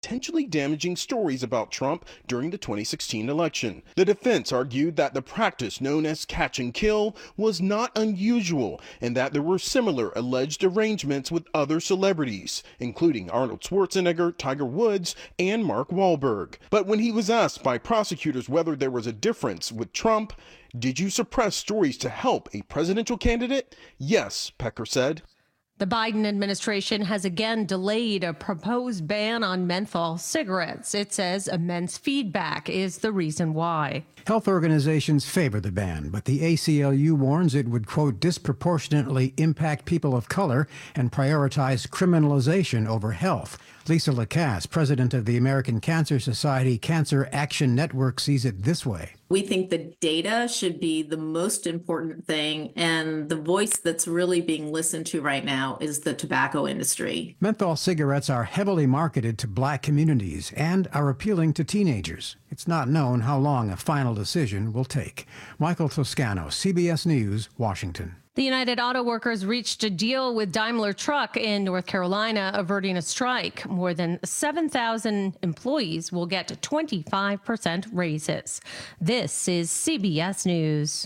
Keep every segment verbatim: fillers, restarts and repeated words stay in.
potentially damaging stories about Trump during the twenty sixteen election. The defense argued that the practice known as catch and kill was not unusual and that there were similar alleged arrangements with other celebrities, including Arnold Schwarzenegger, Tiger Woods, and Mark Wahlberg. But when he was asked by prosecutors whether there was a difference with Trump, "Did you suppress stories to help a presidential candidate?" "Yes," Pecker said. The Biden administration has again delayed a proposed ban on menthol cigarettes. It says immense feedback is the reason why. Health organizations favor the ban, but the A C L U warns it would, quote, disproportionately impact people of color and prioritize criminalization over health. Lisa Lacasse, president of the American Cancer Society Cancer Action Network, sees it this way. We think the data should be the most important thing, and the voice that's really being listened to right now is the tobacco industry. Menthol cigarettes are heavily marketed to black communities and are appealing to teenagers. It's not known how long a final decision will take. Michael Toscano, C B S News, Washington. The United Auto Workers reached a deal with Daimler Truck in North Carolina, averting a strike. More than seven thousand employees will get twenty-five percent raises. This is C B S News.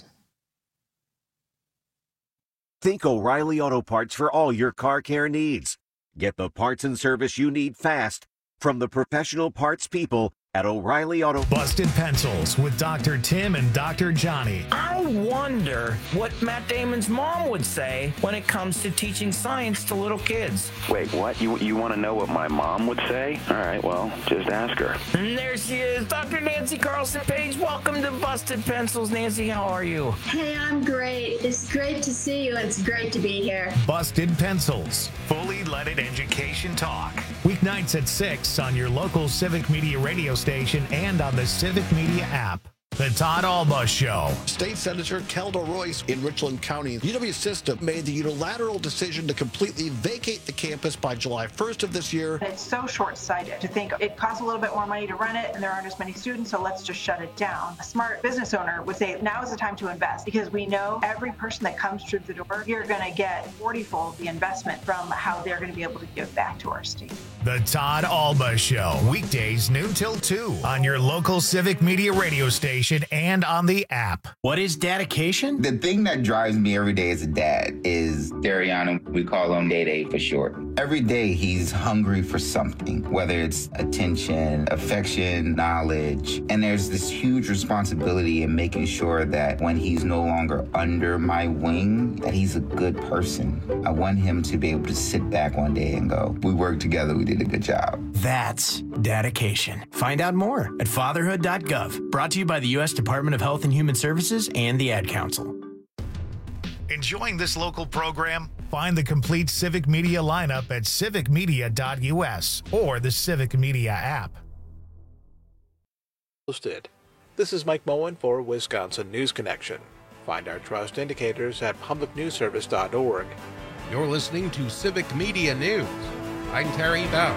Think O'Reilly Auto Parts for all your car care needs. Get the parts and service you need fast from the professional parts people at O'Reilly Auto. Busted Pencils with Doctor Tim and Doctor Johnny. I wonder what Matt Damon's mom would say when it comes to teaching science to little kids. Wait, what? You you want to know what my mom would say? All right, well, just ask her. And there she is, Doctor Nancy Carlson Page. Welcome to Busted Pencils. Nancy, how are you? Hey, I'm great. It's great to see you. It's great to be here. Busted Pencils, fully leaded education talk. Weeknights at six on your local Civic Media radio station and on the Civic Media app. The Todd Alba Show. State Senator Kelda Royce in Richland County. U W System made the unilateral decision to completely vacate the campus by July first of this year. It's so short-sighted to think it costs a little bit more money to run it and there aren't as many students, so let's just shut it down. A smart business owner would say now is the time to invest because we know every person that comes through the door, you're going to get forty-fold the investment from how they're going to be able to give back to our state. The Todd Alba Show. Weekdays noon till two on your local Civic Media radio station and on the app. What is dedication? The thing that drives me every day as a dad is Dariana. We call him Day Day for short. Every day he's hungry for something, whether it's attention, affection, knowledge. And there's this huge responsibility in making sure that when he's no longer under my wing, that he's a good person. I want him to be able to sit back one day and go, we worked together, we did a good job. That's dedication. Find out more at fatherhood dot gov. Brought to you by the U S Department of Health and Human Services and the Ad Council. Enjoying this local program? Find the complete Civic Media lineup at civic media dot U S or the Civic Media app. Posted. This is Mike Moen for Wisconsin News Connection. Find our trust indicators at public news service dot org. You're listening to Civic Media News. I'm Terry Bell.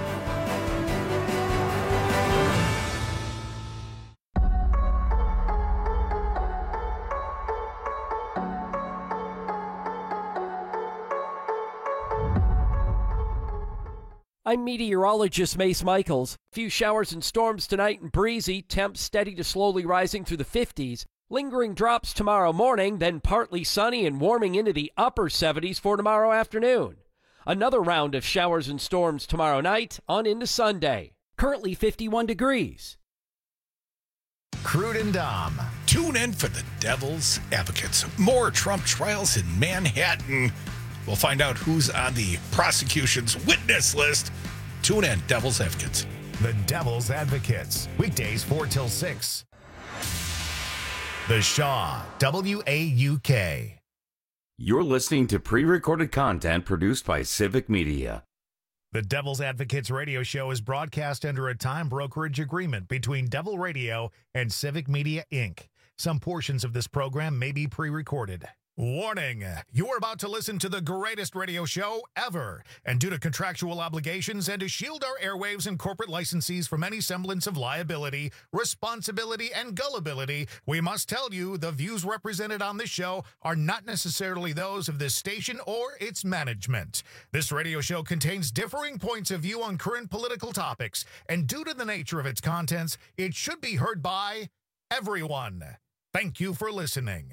I'm meteorologist Mace Michaels. Few showers and storms tonight and breezy, temps steady to slowly rising through the fifties. Lingering drops tomorrow morning, then partly sunny and warming into the upper seventies for tomorrow afternoon. Another round of showers and storms tomorrow night on into Sunday. Currently fifty-one degrees. Crude and Dom. Tune in for the Devil's Advocates. More Trump trials in Manhattan. We'll find out who's on the prosecution's witness list. Tune in, Devil's Advocates. The Devil's Advocates. Weekdays four till six. The Shaw, W A U K. You're listening to pre-recorded content produced by Civic Media. The Devil's Advocates radio show is broadcast under a time brokerage agreement between Devil Radio and Civic Media, Incorporated. Some portions of this program may be pre-recorded. Warning, you are about to listen to the greatest radio show ever. And due to contractual obligations and to shield our airwaves and corporate licensees from any semblance of liability, responsibility, and gullibility, we must tell you the views represented on this show are not necessarily those of this station or its management. This radio show contains differing points of view on current political topics, and due to the nature of its contents, it should be heard by everyone. Thank you for listening.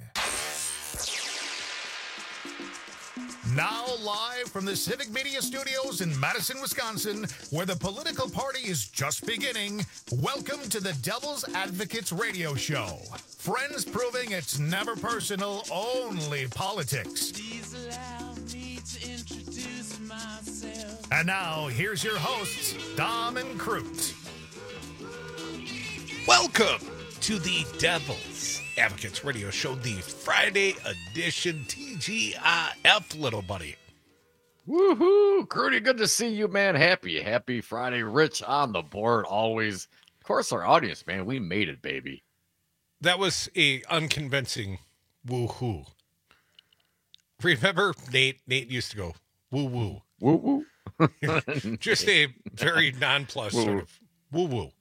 Now live from the Civic Media Studios in Madison, Wisconsin, where the political party is just beginning, welcome to the Devil's Advocates Radio Show. Friends proving it's never personal, only politics. Please allow me to introduce myself. And now, here's your hosts, Dom and Crute. Welcome to the Devil's Advocates Radio Show, the Friday edition, T G I F, little buddy. Woohoo! Crudy, good to see you, man. Happy, happy Friday. Rich on the board, always. Of course, our audience, man. We made it, baby. That was a unconvincing woohoo. Remember, Nate? Nate used to go, woo-woo. Woo-woo. Just a very nonplussed sort of woo-woo.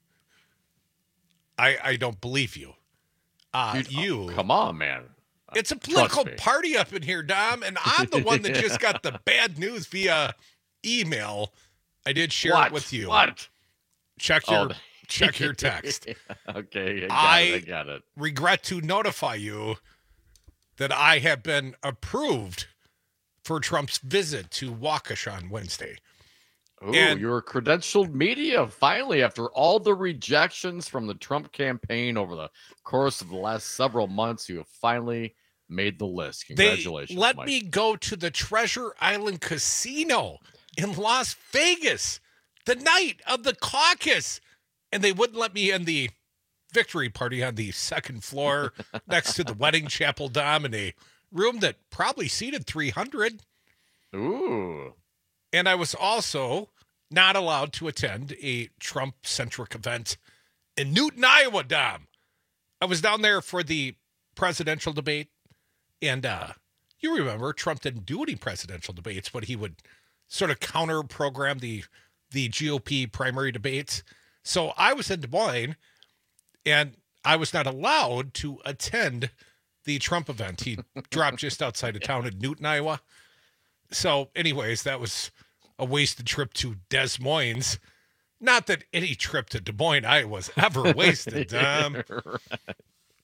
I, I don't believe you. Uh, Dude, you. Oh, come on, man. It's a political party up in here, Dom, and I'm the one that just got the bad news via email. I did share what? it with you. What? Check your oh. check your text. Okay, I got, I it, I got it. regret to notify you that I have been approved for Trump's visit to Waukesha on Wednesday. Oh, and you're credentialed media, finally, after all the rejections from the Trump campaign over the course of the last several months, you have finally made the list. Congratulations, They let Mike. me go to the Treasure Island Casino in Las Vegas the night of the caucus, and they wouldn't let me in the victory party on the second floor next to the wedding chapel, Dom, in a room that probably seated three hundred. Ooh. And I was also not allowed to attend a Trump-centric event in Newton, Iowa, Dom. I was down there for the presidential debate, and uh, you remember Trump didn't do any presidential debates, but he would sort of counter-program the, the G O P primary debates. So I was in Des Moines, and I was not allowed to attend the Trump event. He dropped just outside of town in Newton, Iowa. So anyways, that was a wasted trip to Des Moines. Not that any trip to Des Moines, Iowa was ever wasted, Dom. Right.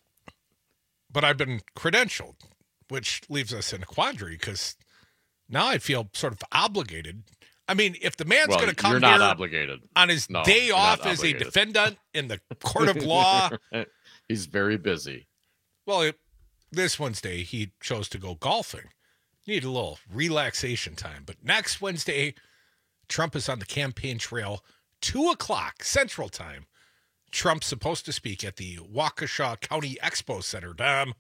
But I've been credentialed, which leaves us in a quandary because now I feel sort of obligated. I mean, if the man's well, going to come you're not here obligated. on his no, day off as obligated. a defendant in the court of law. He's very busy. Well, it, this Wednesday, he chose to go golfing. Need a little relaxation time. But next Wednesday, Trump is on the campaign trail, two o'clock Central Time. Trump's supposed to speak at the Waukesha County Expo Center. Dom,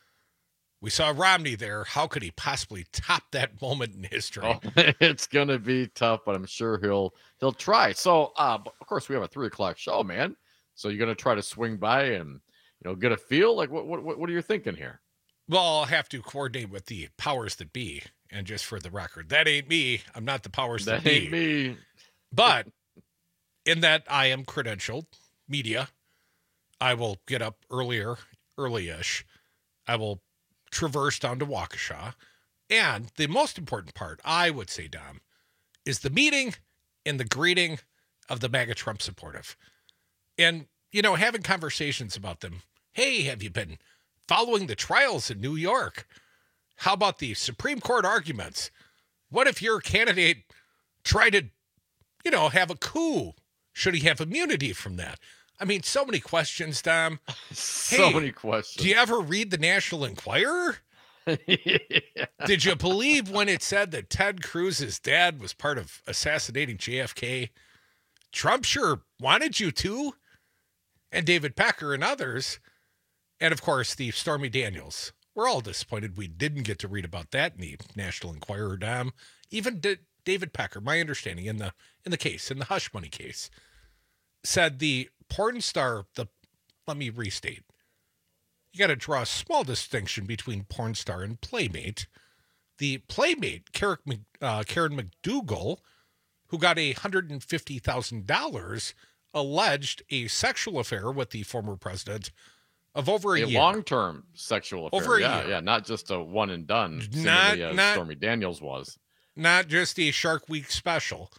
we saw Romney there. How could he possibly top that moment in history? Oh, it's going to be tough, but I'm sure he'll he'll try. So, uh, of course, we have a three o'clock show, man. So you're going to try to swing by and, you know, get a feel? Like, what what what are you thinking here? Well, I'll have to coordinate with the powers that be. And just for the record, that ain't me. I'm not the powers that, That be. ain't me. But in that I am credentialed media, I will get up earlier, early-ish. I will traverse down to Waukesha. And the most important part, I would say, Dom, is the meeting and the greeting of the MAGA Trump supportive. And, you know, having conversations about them. Hey, have you been following the trials in New York? How about the Supreme Court arguments? What if your candidate tried to, you know, have a coup? Should he have immunity from that? I mean, so many questions, Dom. So hey, many questions. Do you ever read the National Enquirer? Yeah. Did you believe when it said that Ted Cruz's dad was part of assassinating J F K? Trump sure wanted you to. And David Pecker and others. And, of course, the Stormy Daniels. We're all disappointed we didn't get to read about that in the National Enquirer, Dom. Even D- David Pecker, my understanding in the in the case, in the hush money case, said the porn star, the let me restate, you got to draw a small distinction between porn star and playmate. The playmate, Karen, uh, Karen McDougal, who got a one hundred fifty thousand dollars, alleged a sexual affair with the former president of over a, a year. long-term sexual affair. Over a yeah, year. yeah, not just a one and done. Not, As not Stormy Daniels was. Not just a Shark Week special.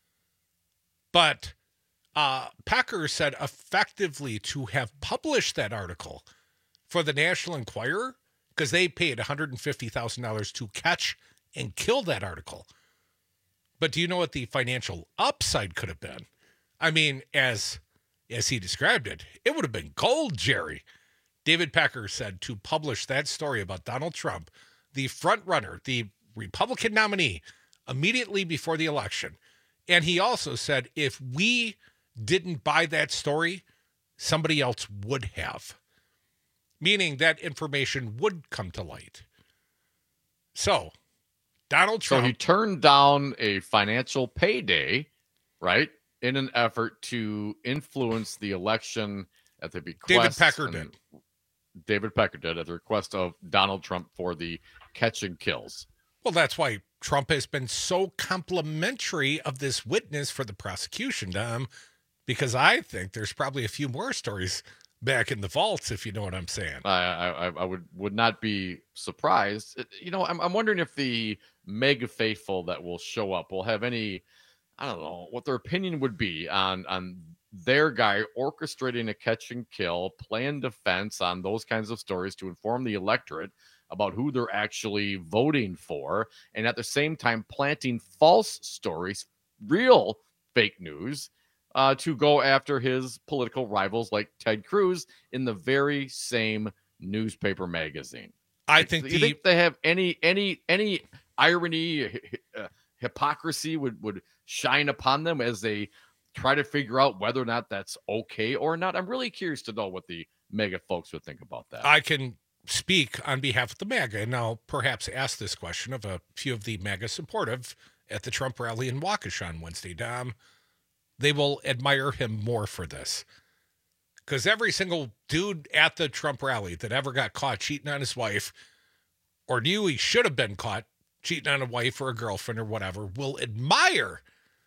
But uh, Pecker said effectively to have published that article for the National Enquirer, because they paid one hundred fifty thousand dollars to catch and kill that article. But do you know what the financial upside could have been? I mean, as as he described it, it would have been gold, Jerry. David Pecker said to publish that story about Donald Trump, the front runner, the Republican nominee, immediately before the election. And he also said, if we didn't buy that story, somebody else would have. Meaning that information would come to light. So, Donald Trump. So he turned down a financial payday, right, in an effort to influence the election at the bequest. David Pecker did. David Pecker did at the request of Donald Trump for the catch and kills. Well, that's why Trump has been so complimentary of this witness for the prosecution, Dom, because I think there's probably a few more stories back in the vaults, if you know what I'm saying. I I, I would would not be surprised. You know, I'm I'm wondering if the mega faithful that will show up will have any, I don't know, what their opinion would be on on their guy orchestrating a catch and kill, playing defense on those kinds of stories to inform the electorate about who they're actually voting for, and at the same time planting false stories, real fake news, uh, to go after his political rivals like Ted Cruz in the very same newspaper magazine. I think, Do you the, think they have any any any irony, uh, hypocrisy would would shine upon them as they try to figure out whether or not that's okay or not? I'm really curious to know what the mega folks would think about that. I can speak on behalf of the MAGA, and I'll perhaps ask this question of a few of the MAGA supportive at the Trump rally in Waukesha on Wednesday, Dom. They will admire him more for this. Because every single dude at the Trump rally that ever got caught cheating on his wife or knew he should have been caught cheating on a wife or a girlfriend or whatever will admire,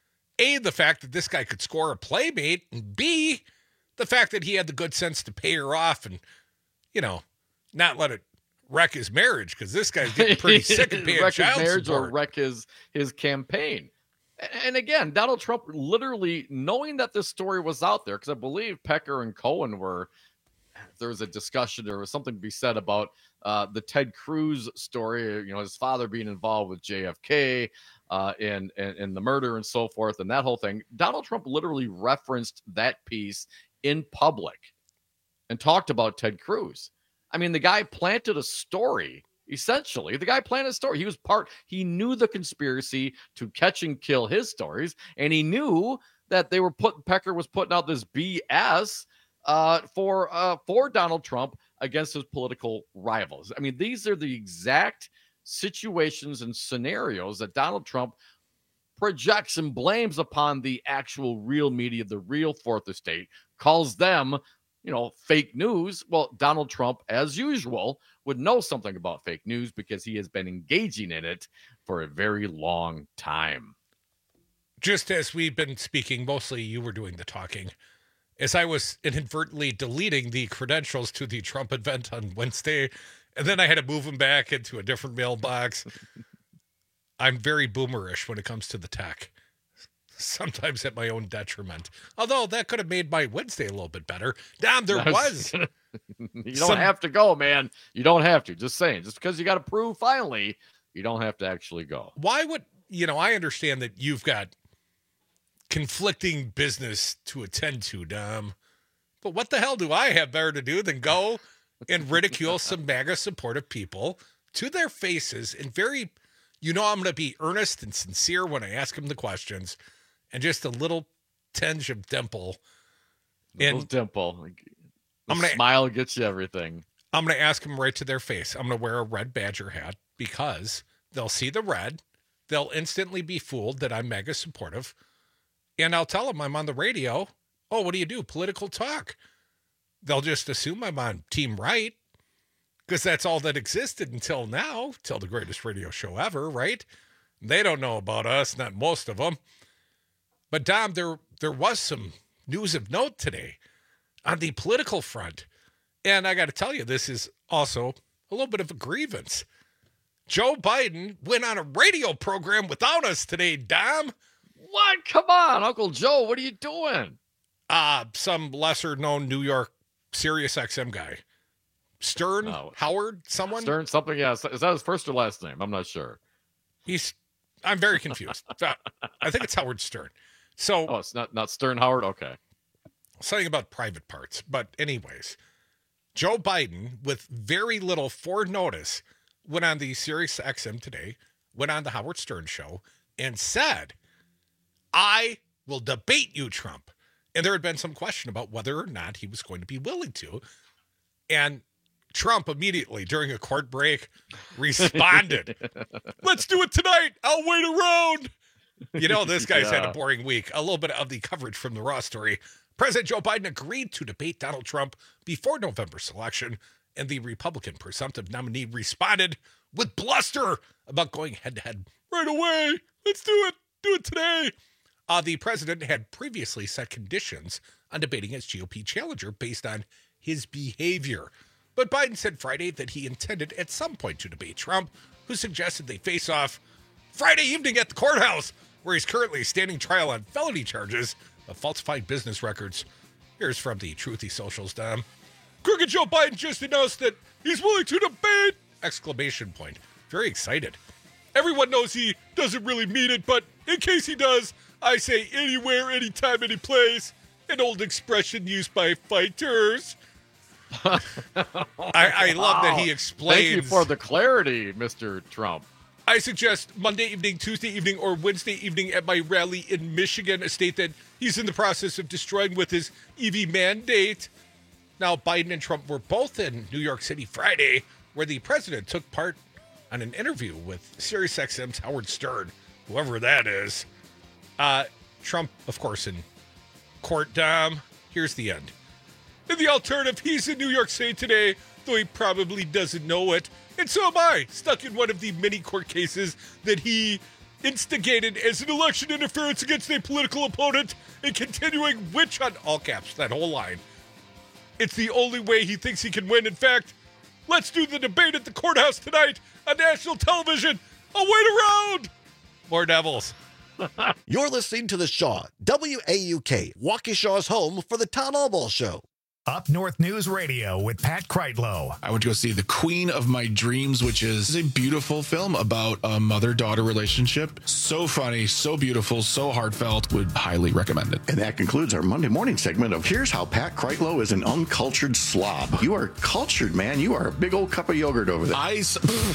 A, the fact that this guy could score a playmate, and B, the fact that he had the good sense to pay her off and, you know, not let it wreck his marriage, because this guy's getting pretty sick of paying wreck child his marriage support. or wreck his his campaign. And again, Donald Trump literally knowing that this story was out there, because I believe Pecker and Cohen were, there was a discussion, there was something to be said about uh, the Ted Cruz story, you know, his father being involved with J F K uh, and, and, and the murder and so forth, and that whole thing. Donald Trump literally referenced that piece in public and talked about Ted Cruz. I mean, the guy planted a story, essentially. The guy planted a story. He was part, he knew the conspiracy to catch and kill his stories, and he knew that they were putting, Pecker was putting out this B S uh, for, uh, for Donald Trump against his political rivals. I mean, these are the exact situations and scenarios that Donald Trump projects and blames upon the actual real media, the real fourth estate, calls them, you know, fake news. Well, Donald Trump, as usual, would know something about fake news because he has been engaging in it for a very long time. Just as we've been speaking, mostly you were doing the talking, as I was inadvertently deleting the credentials to the Trump event on Wednesday, and then I had to move them back into a different mailbox. I'm very boomerish when it comes to the tech. Sometimes at my own detriment. Although that could have made my Wednesday a little bit better. Damn, there was. You don't some... have to go, man. You don't have to. Just saying. Just because you got to prove finally, you don't have to actually go. Why would, you know, I understand that you've got conflicting business to attend to, Dom. But what the hell do I have better to do than go and ridicule some MAGA supportive people to their faces and very, you know, I'm going to be earnest and sincere when I ask them the questions. And just a little tinge of dimple. Little and dimple. The I'm gonna, smile gets you everything. I'm going to ask them right to their face. I'm going to wear a red Badger hat because they'll see the red. They'll instantly be fooled that I'm mega supportive. And I'll tell them I'm on the radio. Oh, what do you do? Political talk. They'll just assume I'm on Team Right. because that's all that existed until now, till the greatest radio show ever, right? They don't know about us, not most of them. But, Dom, there, there was some news of note today on the political front. And I got to tell you, this is also a little bit of a grievance. Joe Biden went on a radio program without us today, Dom. What? Come on, Uncle Joe. What are you doing? Uh, some lesser-known New York Sirius X M guy. Stern? No. Howard? Someone? Stern something, yeah. Is that his first or last name? I'm not sure. He's, I'm very confused. I think it's Howard Stern. So, oh, it's not, not Stern Howard? Okay. Something about private parts. But anyways, Joe Biden, with very little forward notice, went on the Sirius X M today, went on the Howard Stern show, and said, I will debate you, Trump. And there had been some question about whether or not he was going to be willing to. And Trump immediately, during a court break, responded, let's do it tonight. I'll wait around. You know, this guy's yeah. had a boring week. A little bit of the coverage from the Raw story. President Joe Biden agreed to debate Donald Trump before November's election, and the Republican presumptive nominee responded with bluster about going head-to-head right away. Let's do it. Do it today. Uh, the president had previously set conditions on debating his G O P challenger based on his behavior. But Biden said Friday that he intended at some point to debate Trump, who suggested they face off Friday evening at the courthouse, where he's currently standing trial on felony charges of falsified business records. Here's from the Truthy Socials, Dom. Crooked Joe Biden just announced that he's willing to debate! Exclamation point. Very excited. Everyone knows he doesn't really mean it, but in case he does, I say anywhere, anytime, any place. An old expression used by fighters. I, I love wow. that he explains. Thank you for the clarity, Mister Trump. I suggest Monday evening, Tuesday evening, or Wednesday evening at my rally in Michigan, a state that he's in the process of destroying with his E V mandate. Now, Biden and Trump were both in New York City Friday, where the president took part on an interview with Sirius X M's Howard Stern, whoever that is. Uh, Trump, of course, in court, Dom. Here's the end. In the alternative, he's in New York City today, though he probably doesn't know it. And so am I, stuck in one of the many court cases that he instigated as an election interference against a political opponent and continuing witch hunt, all caps, that whole line. It's the only way he thinks he can win. In fact, let's do the debate at the courthouse tonight on national television. I'll wait around. More Devils. You're listening to The Shaw, W A U K, Waukesha's home for the Town Hall Ball Show. Up North News Radio with Pat Kreitlow. I went to go see The Queen of My Dreams, which is a beautiful film about a mother-daughter relationship. So funny, so beautiful, so heartfelt. Would highly recommend it. And that concludes our Monday morning segment of Here's How Pat Kreitlow is an Uncultured Slob. You are cultured, man. You are a big old cup of yogurt over there. I...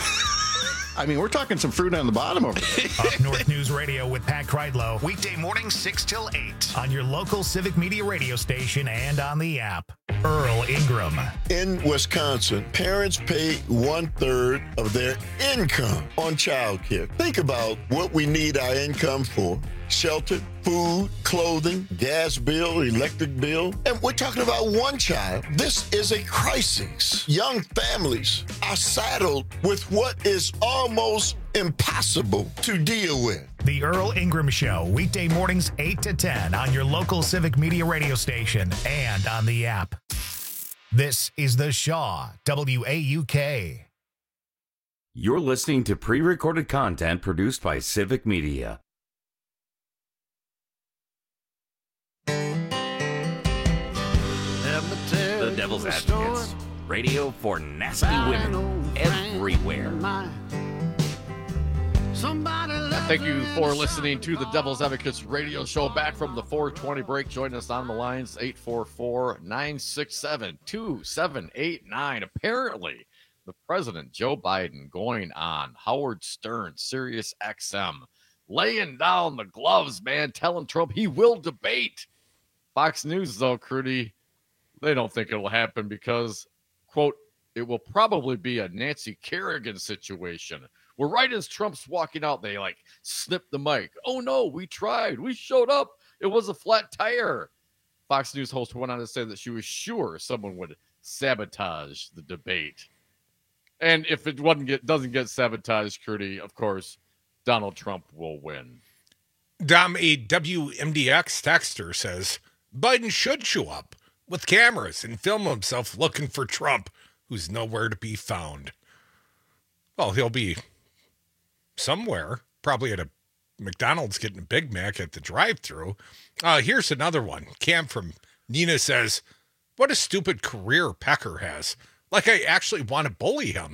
I mean, we're talking some fruit on the bottom over there. Up North News Radio with Pat Kreitlow. Weekday mornings six till eight on your local Civic Media radio station and on the app. Earl Ingram. In Wisconsin, parents pay one-third of their income on childcare. Think about what we need our income for. Shelter, food, clothing, gas bill, electric bill. And we're talking about one child. This is a crisis. Young families are saddled with what is almost impossible to deal with. The Earl Ingram Show, weekday mornings eight to ten on your local Civic Media radio station and on the app. This is The Shaw, W A U K. You're listening to pre-recorded content produced by Civic Media. The Devil's Advocates. Radio for nasty women everywhere. Thank you for listening to the Devil's Advocates radio show. Back from the four twenty break. Join us on the lines, eight four four, nine six seven, two seven eight nine. Apparently, the president, Joe Biden, going on Howard Stern, Sirius X M, laying down the gloves, man, telling Trump he will debate. Fox News, though, Crudy, they don't think it'll happen because, quote, it will probably be a Nancy Kerrigan situation. Where right as Trump's walking out, they like snip the mic. Oh no, we tried. We showed up. It was a flat tire. Fox News host went on to say that she was sure someone would sabotage the debate. And if it wasn't get, doesn't get sabotaged, Crudy, of course, Donald Trump will win. Dom, a W M D X texter says, Biden should show up with cameras and film himself looking for Trump, who's nowhere to be found. Well, he'll be somewhere, probably at a McDonald's getting a Big Mac at the drive-thru. Uh, here's another one. Cam from Nina says, what a stupid career Pecker has. Like I actually want to bully him.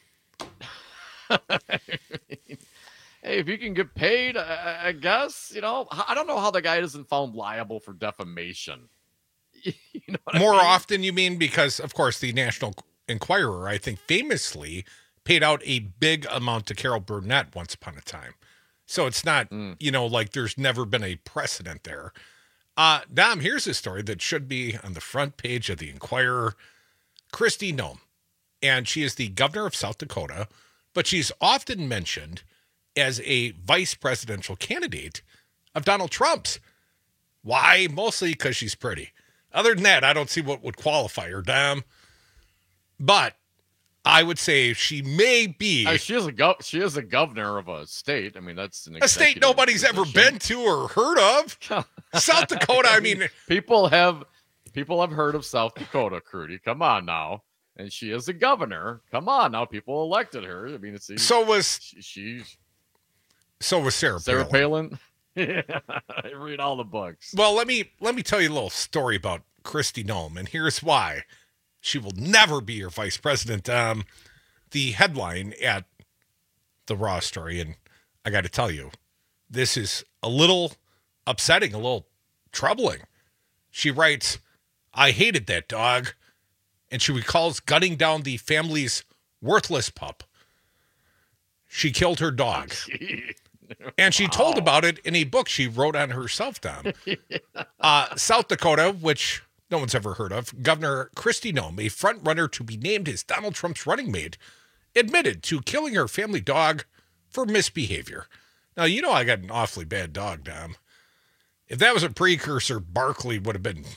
Hey, if you can get paid, I, I guess, you know, I don't know how the guy isn't found liable for defamation. You know what More I mean? often, you mean? Because, of course, the National Enquirer, I think, famously paid out a big amount to Carol Burnett once upon a time. So it's not, mm. you know, like there's never been a precedent there. Uh, Dom, here's a story that should be on the front page of the Enquirer. Kristi Noem, and she is the governor of South Dakota, but she's often mentioned as a vice presidential candidate of Donald Trump's. Why? Mostly because she's pretty. Other than that, I don't see what would qualify her, Dom. But I would say she may be. Uh, she is a gov- She is a governor of a state. I mean, that's an a state nobody's position. ever been to or heard of. South Dakota. I mean, people have people have heard of South Dakota. Crudy, come on now. And she is a governor. Come on now. People elected her. I mean, it's so was she. she so was Sarah. Sarah Palin. Yeah, I read all the books. Well, let me let me tell you a little story about Kristi Noem, and here's why. She will never be your vice president. Um, the headline at the Raw story, and I got to tell you, this is a little upsetting, a little troubling. She writes, I hated that dog, and she recalls gunning down the family's worthless pup. She killed her dog. And she wow. told about it in a book she wrote on herself, Dom. uh, South Dakota, which no one's ever heard of, Governor Kristi Noem, a front-runner to be named as Donald Trump's running mate, admitted to killing her family dog for misbehavior. Now, you know I got an awfully bad dog, Dom. If that was a precursor, Barkley would have been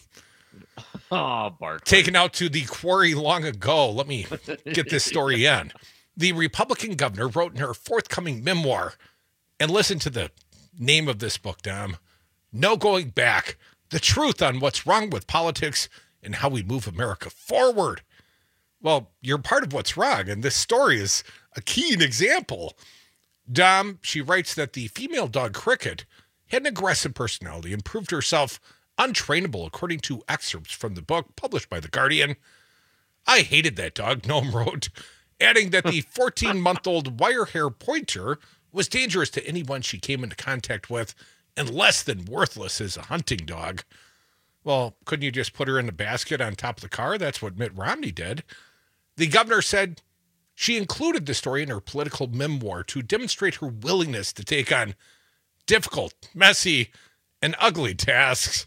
oh, Barkley. taken out to the quarry long ago. Let me get this story in. The Republican governor wrote in her forthcoming memoir, and listen to the name of this book, Dom, No Going Back, the truth on what's wrong with politics and how we move America forward. Well, you're part of what's wrong, and this story is a keen example. Dom, she writes that the female dog Cricket had an aggressive personality and proved herself untrainable, according to excerpts from the book published by The Guardian. I hated that dog, Noem wrote, adding that the fourteen-month-old wire hair pointer was dangerous to anyone she came into contact with and less than worthless as a hunting dog. Well, couldn't you just put her in the basket on top of the car? That's what Mitt Romney did. The governor said she included the story in her political memoir to demonstrate her willingness to take on difficult, messy, and ugly tasks.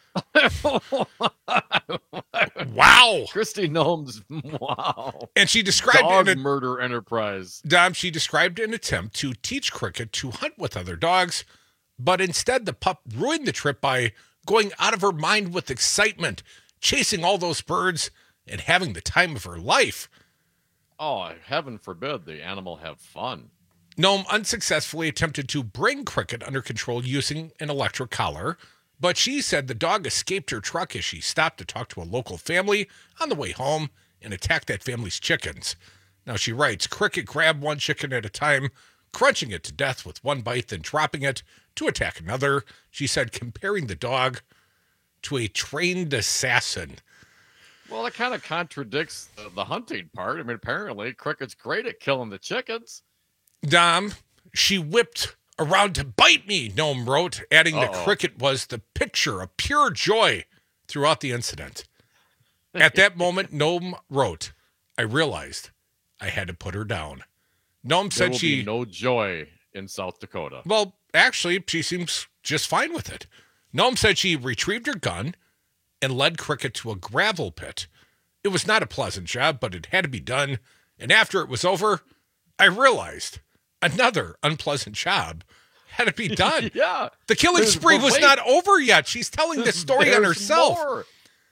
Wow. Kristi Noem's wow. And she described dog in a, murder enterprise. Dom, she described an attempt to teach Cricket to hunt with other dogs, but instead the pup ruined the trip by going out of her mind with excitement, chasing all those birds and having the time of her life. Oh, heaven forbid the animal have fun. Noem unsuccessfully attempted to bring Cricket under control using an electric collar, but she said the dog escaped her truck as she stopped to talk to a local family on the way home and attacked that family's chickens. Now, she writes, Cricket grabbed one chicken at a time, crunching it to death with one bite, then dropping it to attack another. She said, comparing the dog to a trained assassin. Well, it kind of contradicts the, the hunting part. I mean, apparently Cricket's great at killing the chickens. Dom, she whipped around to bite me, Noem wrote, adding Uh-oh. that Cricket was the picture of pure joy throughout the incident. At that moment, Noem wrote, I realized I had to put her down. Noem said there will she... be no joy in South Dakota. Well, actually, she seems just fine with it. Noem said she retrieved her gun and led Cricket to a gravel pit. It was not a pleasant job, but it had to be done. And after it was over, I realized another unpleasant job had to be done. Yeah. The killing There's, spree was wait. not over yet. She's telling this story on herself. More.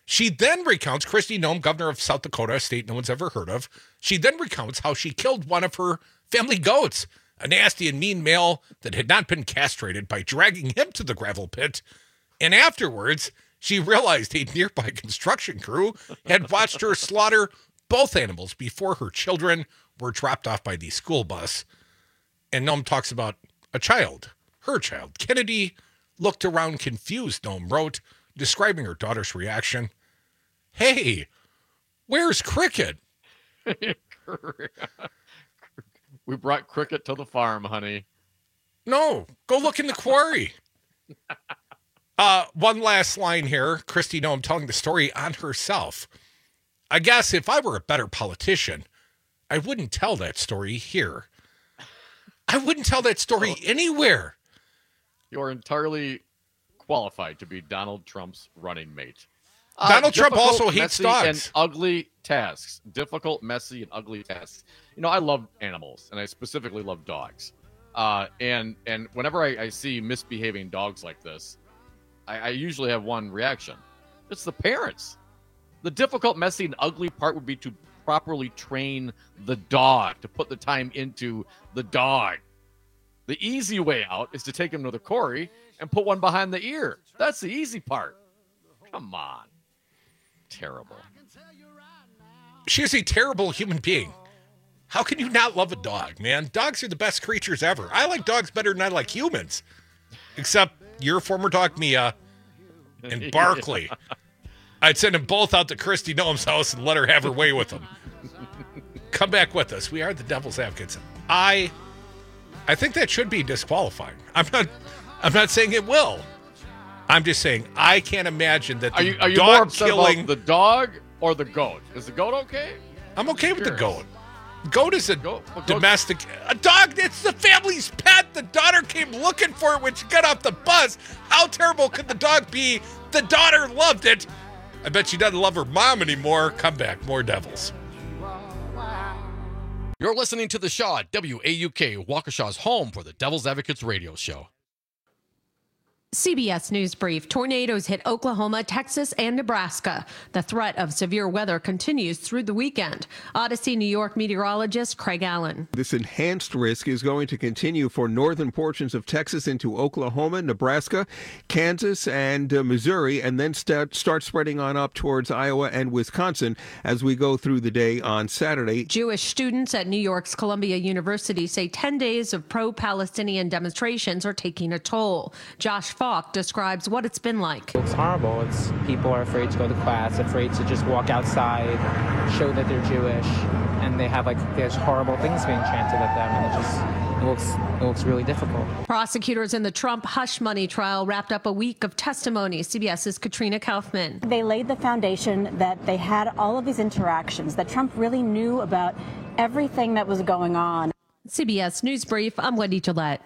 She then recounts, Kristi Noem, governor of South Dakota, a state no one's ever heard of. She then recounts how she killed one of her family goats, a nasty and mean male that had not been castrated, by dragging him to the gravel pit. And afterwards, she realized a nearby construction crew had watched her slaughter both animals before her children were dropped off by the school bus. And Noem talks about a child, her child. Kennedy looked around confused, Noem wrote, describing her daughter's reaction. Hey, where's Cricket? We brought Cricket to the farm, honey. No, go look in the quarry. uh, one last line here. Kristi Noem telling the story on herself. I guess if I were a better politician, I wouldn't tell that story here. I wouldn't tell that story anywhere. You're entirely qualified to be Donald Trump's running mate. Donald uh, Trump also hates dogs. And ugly tasks. Difficult, messy, and ugly tasks. You know, I love animals, and I specifically love dogs. Uh, and and whenever I, I see misbehaving dogs like this, I, I usually have one reaction. It's the parents. The difficult, messy, and ugly part would be to properly train the dog, to put the time into the dog. The easy way out is to take him to the quarry and put one behind the ear. That's the easy part. Come on. Terrible. She is a terrible human being. How can you not love a dog, man? Dogs are the best creatures ever. I like dogs better than I like humans. Except your former dog, Mia, and Barkley. I'd send them both out to Kristi Noem's house and let her have her way with them. Come back with us. We are the Devil's Advocates. I I think that should be disqualifying. I'm not I'm not saying it will. I'm just saying I can't imagine that the are you, are you dog more upset killing about the dog or the goat? Is the goat okay? I'm okay with the goat. Goat is a goat, well, domestic a dog. It's the family's pet. The daughter came looking for it when she got off the bus. How terrible could the dog be? The daughter loved it. I bet she doesn't love her mom anymore. Come back, more Devils. You're listening to The Shaw at W A U K, Waukesha's home for the Devil's Advocates radio show. C B S News Brief. Tornadoes hit Oklahoma, Texas, and Nebraska. The threat of severe weather continues through the weekend. Odyssey, New York meteorologist Craig Allen. This enhanced risk is going to continue for northern portions of Texas into Oklahoma, Nebraska, Kansas, and uh, Missouri, and then start, start spreading on up towards Iowa and Wisconsin as we go through the day on Saturday. Jewish students at New York's Columbia University say ten days of pro-Palestinian demonstrations are taking a toll. Josh Falk describes what it's been like. It's horrible. It's people are afraid to go to class, afraid to just walk outside, show that they're Jewish, and they have like there's horrible things being chanted at them, and it just it looks it looks really difficult. Prosecutors in the Trump hush money trial wrapped up a week of testimony. CBS's Katrina Kaufman. They laid the foundation that they had all of these interactions, that Trump really knew about everything that was going on. C B S News Brief. I'm Wendy Gillette.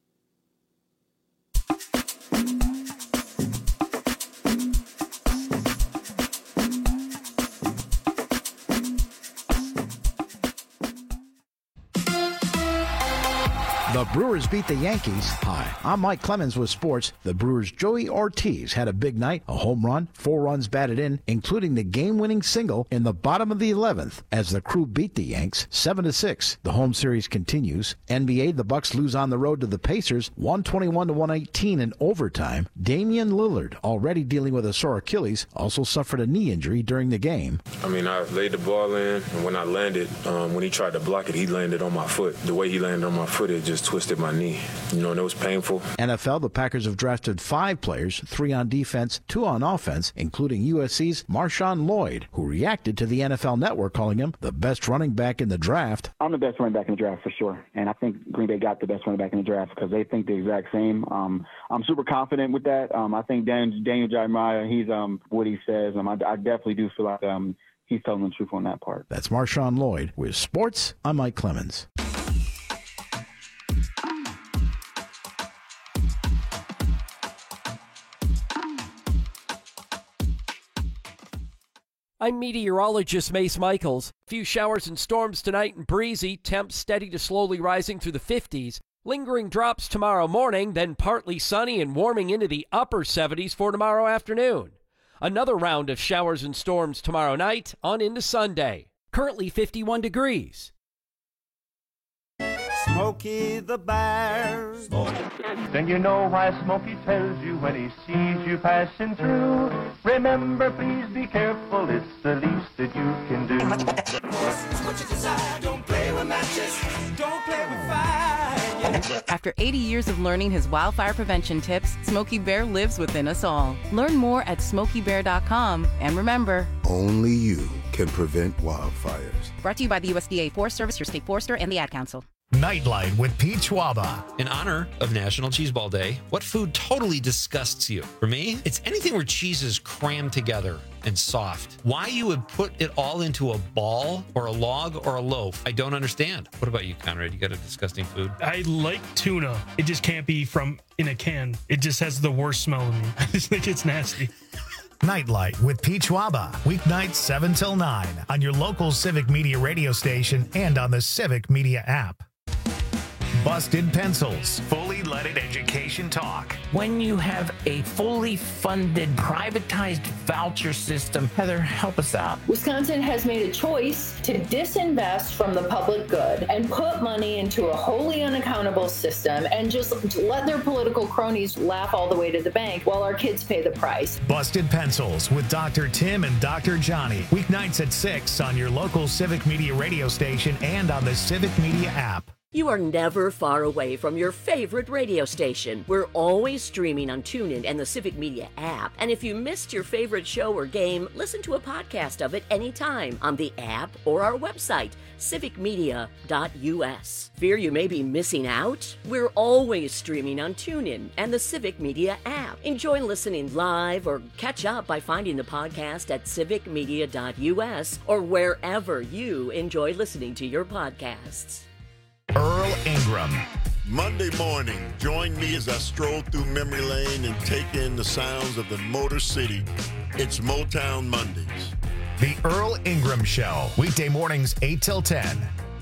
The Brewers beat the Yankees. Hi, I'm Mike Clemens with sports. The Brewers' Joey Ortiz had a big night, a home run, four runs batted in, including the game-winning single in the bottom of the eleventh as the Crew beat the Yanks seven to six. The home series continues. N B A, the Bucks lose on the road to the Pacers one twenty-one to one eighteen in overtime. Damian Lillard, already dealing with a sore Achilles, also suffered a knee injury during the game. I mean, I laid the ball in, and when I landed, um, when he tried to block it, he landed on my foot. The way he landed on my foot, it just twisted my knee. You know, and it was painful. N F L, the Packers have drafted five players, three on defense, two on offense, including U S C's Marshawn Lloyd, who reacted to the N F L Network calling him the best running back in the draft. I'm the best running back in the draft for sure, and I think Green Bay got the best running back in the draft because they think the exact same. Um, I'm super confident with that. Um, I think Daniel, Daniel Jeremiah, he's um, what he says. Um, I, I definitely do feel like um, he's telling the truth on that part. That's Marshawn Lloyd. With sports, I'm Mike Clemens. I'm meteorologist Mace Michaels. A few showers and storms tonight and breezy, temps steady to slowly rising through the fifties. Lingering drops tomorrow morning, then partly sunny and warming into the upper seventies for tomorrow afternoon. Another round of showers and storms tomorrow night on into Sunday. Currently fifty-one degrees. Smokey the Bear. Then you know why Smokey tells you when he sees you passing through. Remember, please be careful, it's the least that you can do. What you desire, don't play with matches, don't play with fire. After eighty years of learning his wildfire prevention tips, Smokey Bear lives within us all. Learn more at smokey bear dot com, and remember, only you can prevent wildfires. Brought to you by the U S D A Forest Service, your state forester, and the Ad Council. Nightlight with Pete Schwaba. In honor of National Cheeseball Day, what food totally disgusts you? For me, it's anything where cheese is crammed together and soft. Why you would put it all into a ball or a log or a loaf, I don't understand. What about you, Conrad? You got a disgusting food? I like tuna. It just can't be from in a can. It just has the worst smell to me. I just think it's nasty. Nightlight with Pete Schwaba. Weeknights seven till nine on your local Civic Media radio station and on the Civic Media app. Busted Pencils. Fully leaded education talk. When you have a fully funded, privatized voucher system, Heather, help us out. Wisconsin has made a choice to disinvest from the public good and put money into a wholly unaccountable system and just let their political cronies laugh all the way to the bank while our kids pay the price. Busted Pencils with Doctor Tim and Doctor Johnny. Weeknights at six on your local Civic Media radio station and on the Civic Media app. You are never far away from your favorite radio station. We're always streaming on TuneIn and the Civic Media app. And if you missed your favorite show or game, listen to a podcast of it anytime on the app or our website, civic media dot u s. Fear you may be missing out? We're always streaming on TuneIn and the Civic Media app. Enjoy listening live or catch up by finding the podcast at civic media dot u s or wherever you enjoy listening to your podcasts. Earl Ingram. Monday morning, join me as I stroll through memory lane and take in the sounds of the Motor City. It's Motown Mondays. The Earl Ingram Show. Weekday mornings, eight till ten.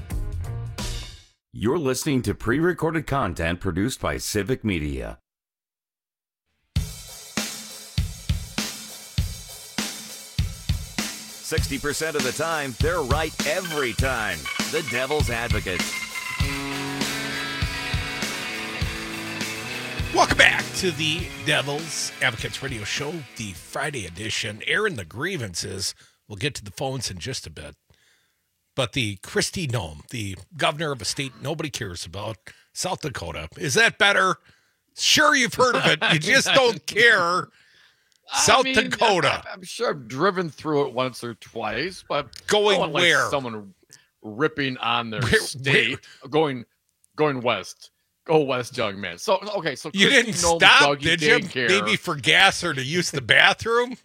You're listening to pre-recorded content produced by Civic Media. sixty percent of the time, they're right every time. The Devil's Advocate. Welcome back to the Devil's Advocates Radio Show, the Friday edition. Airing the grievances. We'll get to the phones in just a bit. But the Kristi Noem, the governor of a state nobody cares about, South Dakota. Is that better? Sure, you've heard of it. You just don't care. South I mean, Dakota. I'm sure I've driven through it once or twice, but going like where? Someone ripping on their Where- state, going going west. Go west, young man. So okay, so You Kristi didn't Noem's stop, doggy did you? daycare- Maybe for gas or to use the bathroom?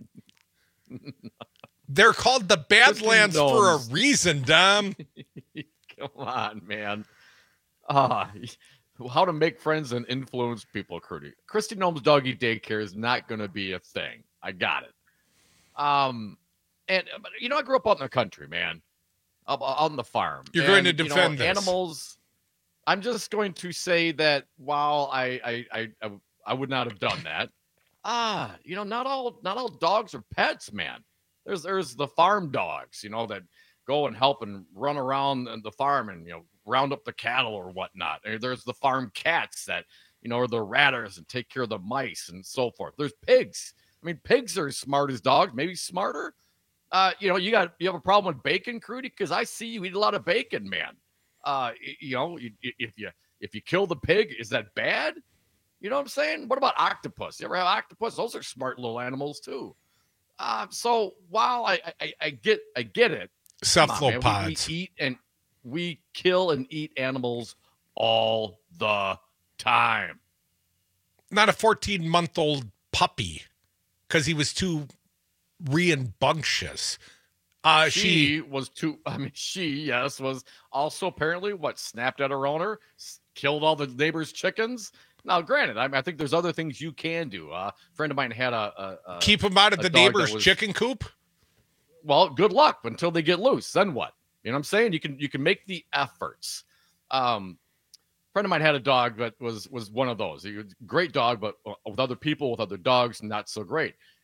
They're called the Badlands for a Noem's- reason, Dom. Come on, man. Ah, how to make friends and influence people, Crudy. Kristi Noem's doggy daycare is not going to be a thing. I got it. Um, and but, you know, I grew up out in the country, man, out, out on the farm. You're And, going to you know, defend this. animals. I'm just going to say that while I I, I I I would not have done that, ah, you know, not all not all dogs are pets, man. There's there's the farm dogs, you know, that go and help and run around the farm and, you know, round up the cattle or whatnot. Or there's the farm cats that, you know, are the ratters and take care of the mice and so forth. There's pigs. I mean, pigs are as smart as dogs, maybe smarter. Uh, you know, you got you have a problem with bacon, Crudy, because I see you eat a lot of bacon, man. Uh, y- you know, y- y- if you if you kill the pig, is that bad? You know what I'm saying? What about octopus? You ever have octopus? Those are smart little animals too. Uh, so while I, I I get I get it, come on, man, we- Cephalopods. we eat and we kill and eat animals all the time. Not a fourteen-month-old puppy because he was too rambunctious. Uh, she, she was too. I mean, she yes was also apparently what snapped at her owner, s- killed all the neighbors' chickens. Now, granted, I, mean, I think there's other things you can do. Uh, a friend of mine had a, a, a keep him out of a the dog that neighbor's was- chicken coop. Well, good luck until they get loose. Then what? You know what I'm saying? You can you can make the efforts. Um, a friend of mine had a dog that was was one of those. He was a great dog, but with other people, with other dogs, not so great.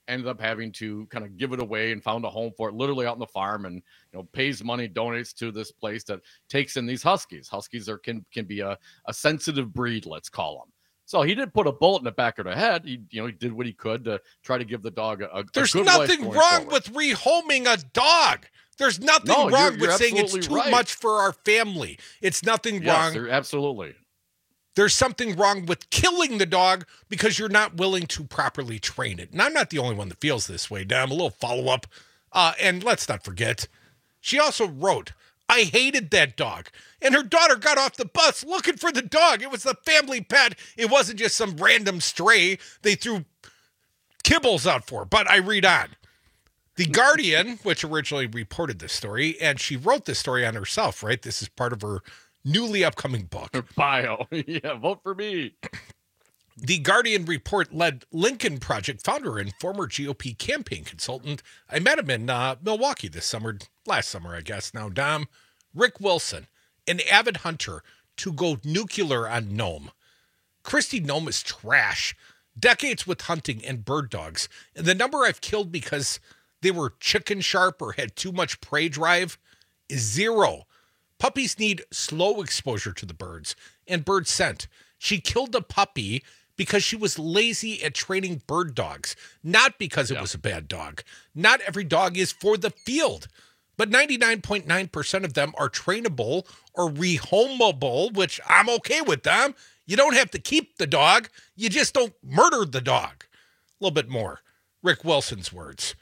ended up having to kind of give it away and found a home for it literally out on the farm, and you know pays money, donates to this place that takes in these huskies. Huskies are can can be a, a sensitive breed, let's call them. So he did put a bullet in the back of the head. He, you know, he did what he could to try to give the dog a, a There's a good nothing life going wrong forward. with rehoming a dog. There's nothing No, wrong you're- with you're saying it's absolutely too right. much for our family. It's nothing Yes, wrong. there- absolutely. There's something wrong with killing the dog because you're not willing to properly train it. And I'm not the only one that feels this way. Damn, a little follow-up. Uh, and let's not forget, she also wrote, I hated that dog. And her daughter got off the bus looking for the dog. It was the family pet. It wasn't just some random stray they threw kibbles out for. But I read on. The Guardian, which originally reported this story, and she wrote this story on herself, right? This is part of her newly upcoming book. Her bio. Yeah, vote for me. The Guardian report led Lincoln Project founder and former G O P campaign consultant. I met him in uh, Milwaukee this summer, last summer, I guess. Now, Dom, Rick Wilson, an avid hunter to go nuclear on Nome. Christy Nome is trash. Decades with hunting and bird dogs. And the number I've killed because they were chicken sharp or had too much prey drive is zero. Puppies need slow exposure to the birds and bird scent. She killed a puppy because she was lazy at training bird dogs, not because it yeah. was a bad dog. Not every dog is for the field, but ninety-nine point nine percent of them are trainable or rehomable, which I'm okay with them. You don't have to keep the dog. You just don't murder the dog. A little bit more. Rick Wilson's words.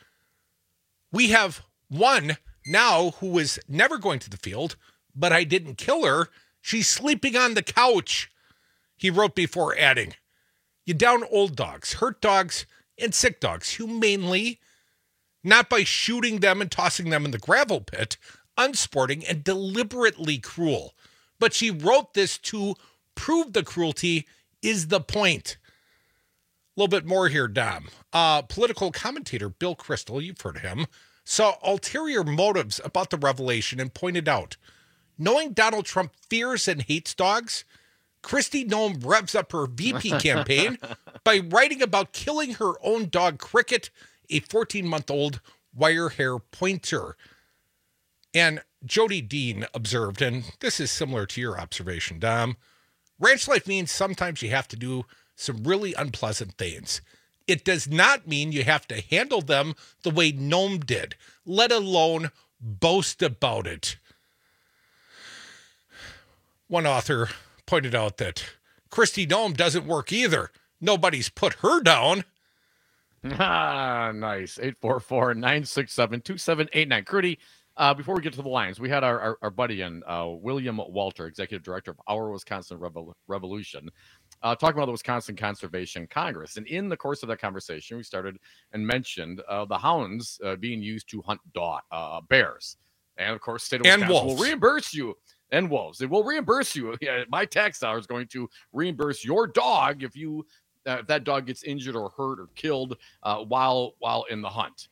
We have one now who is never going to the field, but I didn't kill her. She's sleeping on the couch. He wrote before adding, you down old dogs, hurt dogs, and sick dogs humanely, not by shooting them and tossing them in the gravel pit, unsporting and deliberately cruel. But she wrote this to prove the cruelty is the point. A little bit more here, Dom. Uh, political commentator Bill Kristol, you've heard of him, saw ulterior motives about the revelation and pointed out, knowing Donald Trump fears and hates dogs, Christy Nome revs up her V P campaign by writing about killing her own dog, Cricket, a fourteen-month-old wire hair pointer. And Jody Dean observed, and this is similar to your observation, Dom, ranch life means sometimes you have to do some really unpleasant things. It does not mean you have to handle them the way Nome did, let alone boast about it. One author pointed out that Christy Nome doesn't work either. Nobody's put her down. Ah, nice. eight four four, nine six seven, two seven eight nine. Crudy, uh, before we get to the lines, we had our, our, our buddy in, uh, William Walter, Executive Director of Our Wisconsin Revol- Revolution, uh, talking about the Wisconsin Conservation Congress. And in the course of that conversation, we started and mentioned uh, the hounds uh, being used to hunt dog, uh, bears. And, of course, state of and Wisconsin wolves. will reimburse you. And wolves. It will reimburse you. Yeah, my tax dollar is going to reimburse your dog if you uh, if that dog gets injured or hurt or killed uh, while while in the hunt.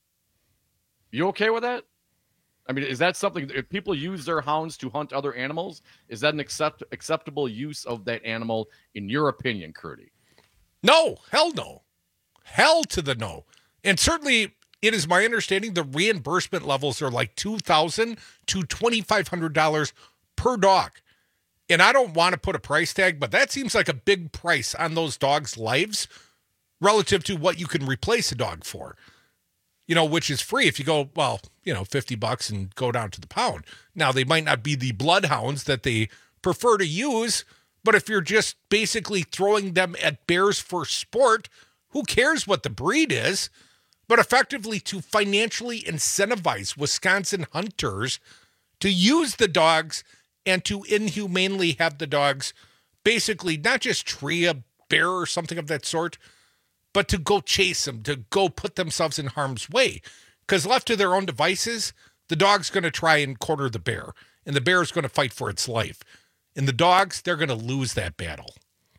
You okay with that? I mean, is that something? If people use their hounds to hunt other animals, is that an accept, acceptable use of that animal in your opinion, Crudy? No, hell no, hell to the no, and certainly. It is my understanding the reimbursement levels are like two thousand dollars to twenty-five hundred dollars per dog. And I don't want to put a price tag, but that seems like a big price on those dogs' lives relative to what you can replace a dog for. You know, which is free if you go, well, you know, fifty bucks and go down to the pound. Now, they might not be the bloodhounds that they prefer to use, but if you're just basically throwing them at bears for sport, who cares what the breed is? But effectively to financially incentivize Wisconsin hunters to use the dogs and to inhumanely have the dogs basically not just tree a bear or something of that sort, but to go chase them, to go put themselves in harm's way. Because left to their own devices, the dog's going to try and corner the bear, and the bear is going to fight for its life. And the dogs, they're going to lose that battle.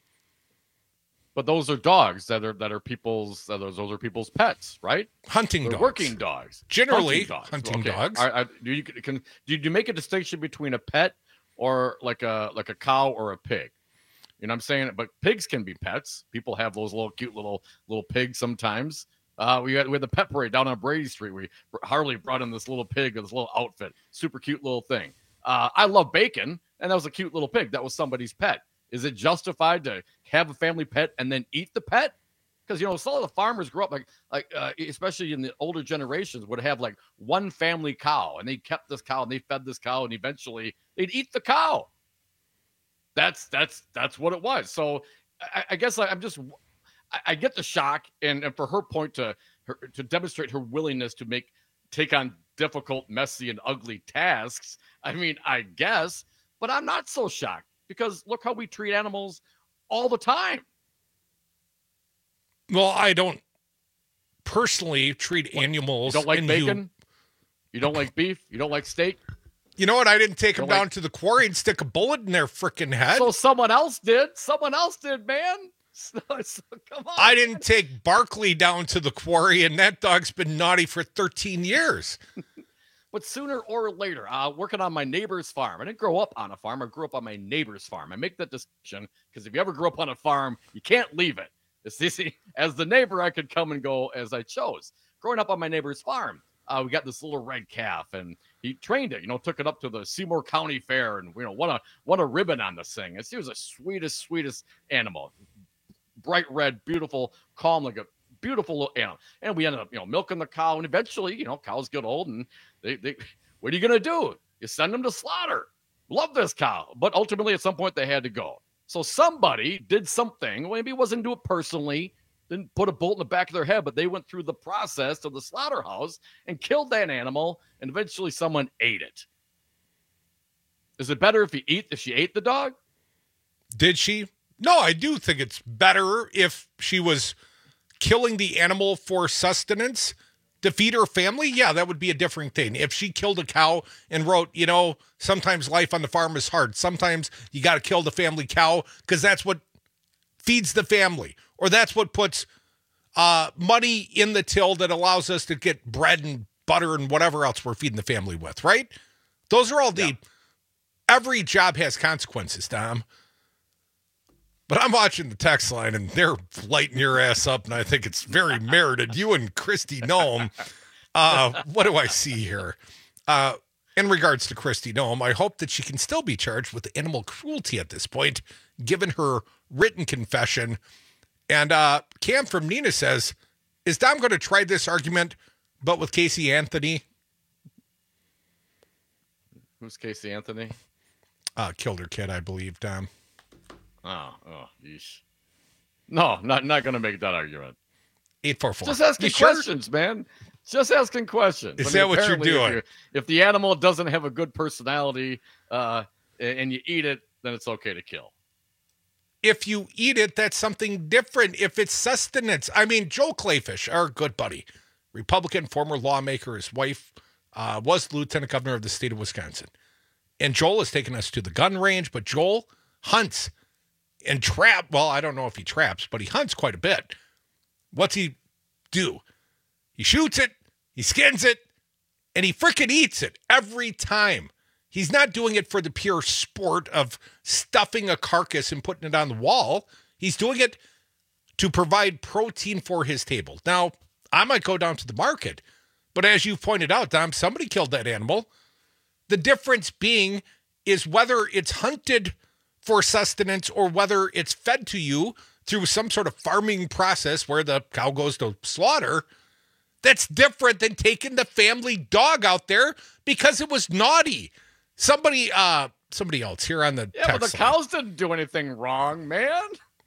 But those are dogs that are that are people's uh, those those are people's pets, right? Hunting They're dogs, working dogs, generally hunting dogs. Hunting okay. dogs. Are, are, do you can do you make a distinction between a pet or like a like a cow or a pig? You know what I'm saying? But pigs can be pets. People have those little cute little little pigs sometimes. Uh, we had we had the pet parade down on Brady Street. We Harley brought in this little pig with this little outfit, super cute little thing. Uh, I love bacon, and that was a cute little pig. That was somebody's pet. Is it justified to have a family pet and then eat the pet? Because, you know, some of the farmers grew up like, like uh, especially in the older generations, would have like one family cow, and they kept this cow and they fed this cow, and eventually they'd eat the cow. That's that's that's what it was. So I, I guess I'm just I, I get the shock, and, and for her point to her, to demonstrate her willingness to make take on difficult, messy, and ugly tasks. I mean, I guess, but I'm not so shocked because look how we treat animals all the time. Well, I don't personally treat what, animals. You don't like bacon? You... you don't like beef? You don't like steak? You know what? I didn't take them down like... to the quarry and stick a bullet in their freaking head. So someone else did. Someone else did, man. So, so, come on. I didn't take Barkley down to the quarry, and that dog's been naughty for thirteen years. But sooner or later, uh, working on my neighbor's farm. I didn't grow up on a farm. I grew up on my neighbor's farm. I make that distinction because if you ever grew up on a farm, you can't leave it. It's easy. As the neighbor, I could come and go as I chose. Growing up on my neighbor's farm, uh, we got this little red calf, and he trained it. You know, took it up to the Seymour County Fair, and you know, won a won a ribbon on this thing. It was the sweetest, sweetest animal. Bright red, beautiful, calm, like a beautiful little animal. And we ended up, you know, milking the cow, and eventually, you know, cows get old, and they, they what are you gonna do? You send them to slaughter. Love this cow, but ultimately, at some point, they had to go. So somebody did something. Maybe it wasn't do it personally, didn't put a bolt in the back of their head, but they went through the process of the slaughterhouse and killed that animal, and eventually someone ate it. Is it better if he eat if she ate the dog? Did she? No, I do think it's better if she was killing the animal for sustenance to feed her family. Yeah, that would be a different thing. If she killed a cow and wrote, you know, sometimes life on the farm is hard. Sometimes you got to kill the family cow because that's what feeds the family, or that's what puts uh, money in the till that allows us to get bread and butter and whatever else we're feeding the family with, right? Those are all the, yeah. Every job has consequences, Tom. But I'm watching the text line, and they're lighting your ass up, and I think it's very merited. You and Kristi Noem. Uh, what do I see here? Uh, in regards to Kristi Noem, I hope that she can still be charged with animal cruelty at this point, given her written confession. And uh, Cam from Nina says, is Dom going to try this argument, but with Casey Anthony? Who's Casey Anthony? Uh, killed her kid, I believe, Dom. Oh, oh, yeesh. No, not not going to make that argument. eight four four. Just asking you questions, sure? man. Just asking questions. Is I mean, that what you're doing? If, if the animal doesn't have a good personality uh, and you eat it, then it's okay to kill. If you eat it, that's something different. If it's sustenance. I mean, Joel Clayfish, our good buddy, Republican, former lawmaker, his wife uh, was the lieutenant governor of the state of Wisconsin. And Joel has taken us to the gun range, but Joel hunts and trap. Well, I don't know if he traps, but he hunts quite a bit. What's he do? He shoots it, he skins it, and he freaking eats it every time. He's not doing it for the pure sport of stuffing a carcass and putting it on the wall. He's doing it to provide protein for his table. Now, I might go down to the market, but as you pointed out, Dom, somebody killed that animal. The difference being is whether it's hunted for sustenance or whether it's fed to you through some sort of farming process where the cow goes to slaughter. That's different than taking the family dog out there because it was naughty. Somebody, uh, somebody else here on the yeah, text but the line. cows didn't do anything wrong, man.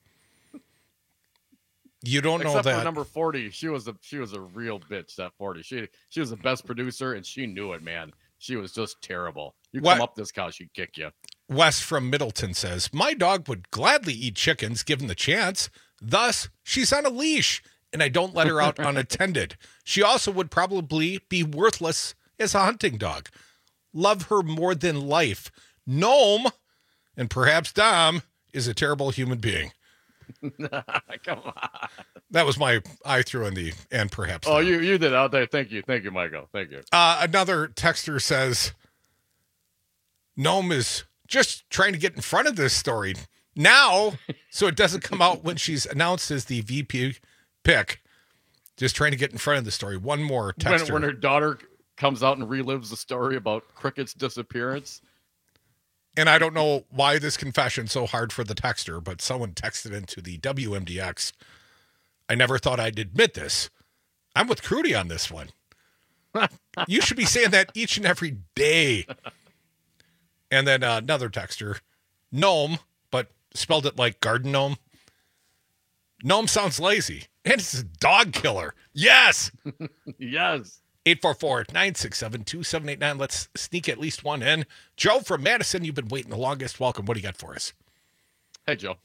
You don't know Except that. for number forty, she was a she was a real bitch. That forty, she she was the best producer, and she knew it, man. She was just terrible. You What- come up this cow, she'd kick you. Wes from Middleton says, my dog would gladly eat chickens given the chance. Thus, she's on a leash, and I don't let her out unattended. She also would probably be worthless as a hunting dog. Love her more than life. Noem, and perhaps Dom, is a terrible human being. Come on. That was my I threw in the and perhaps. Oh, Dom. you you did out there. Thank you, thank you, Michael. Thank you. Uh, another texter says, Noem is just trying to get in front of this story now so it doesn't come out when she's announced as the V P pick. Just trying to get in front of the story. One more When, texter. when her daughter comes out and relives the story about Cricket's disappearance. And I don't know why this confession's so hard for the texter, but someone texted into the W M D X. I never thought I'd admit this. I'm with Crudy on this one. You should be saying that each and every day. And then uh, another texter, gnome, but spelled it like garden gnome. Gnome sounds lazy. And it's a dog killer. Yes. Yes. eight four four, nine six seven, two seven eight nine. Let's sneak at least one in. Joe from Madison, you've been waiting the longest. Welcome. What do you got for us? Hey, Joe.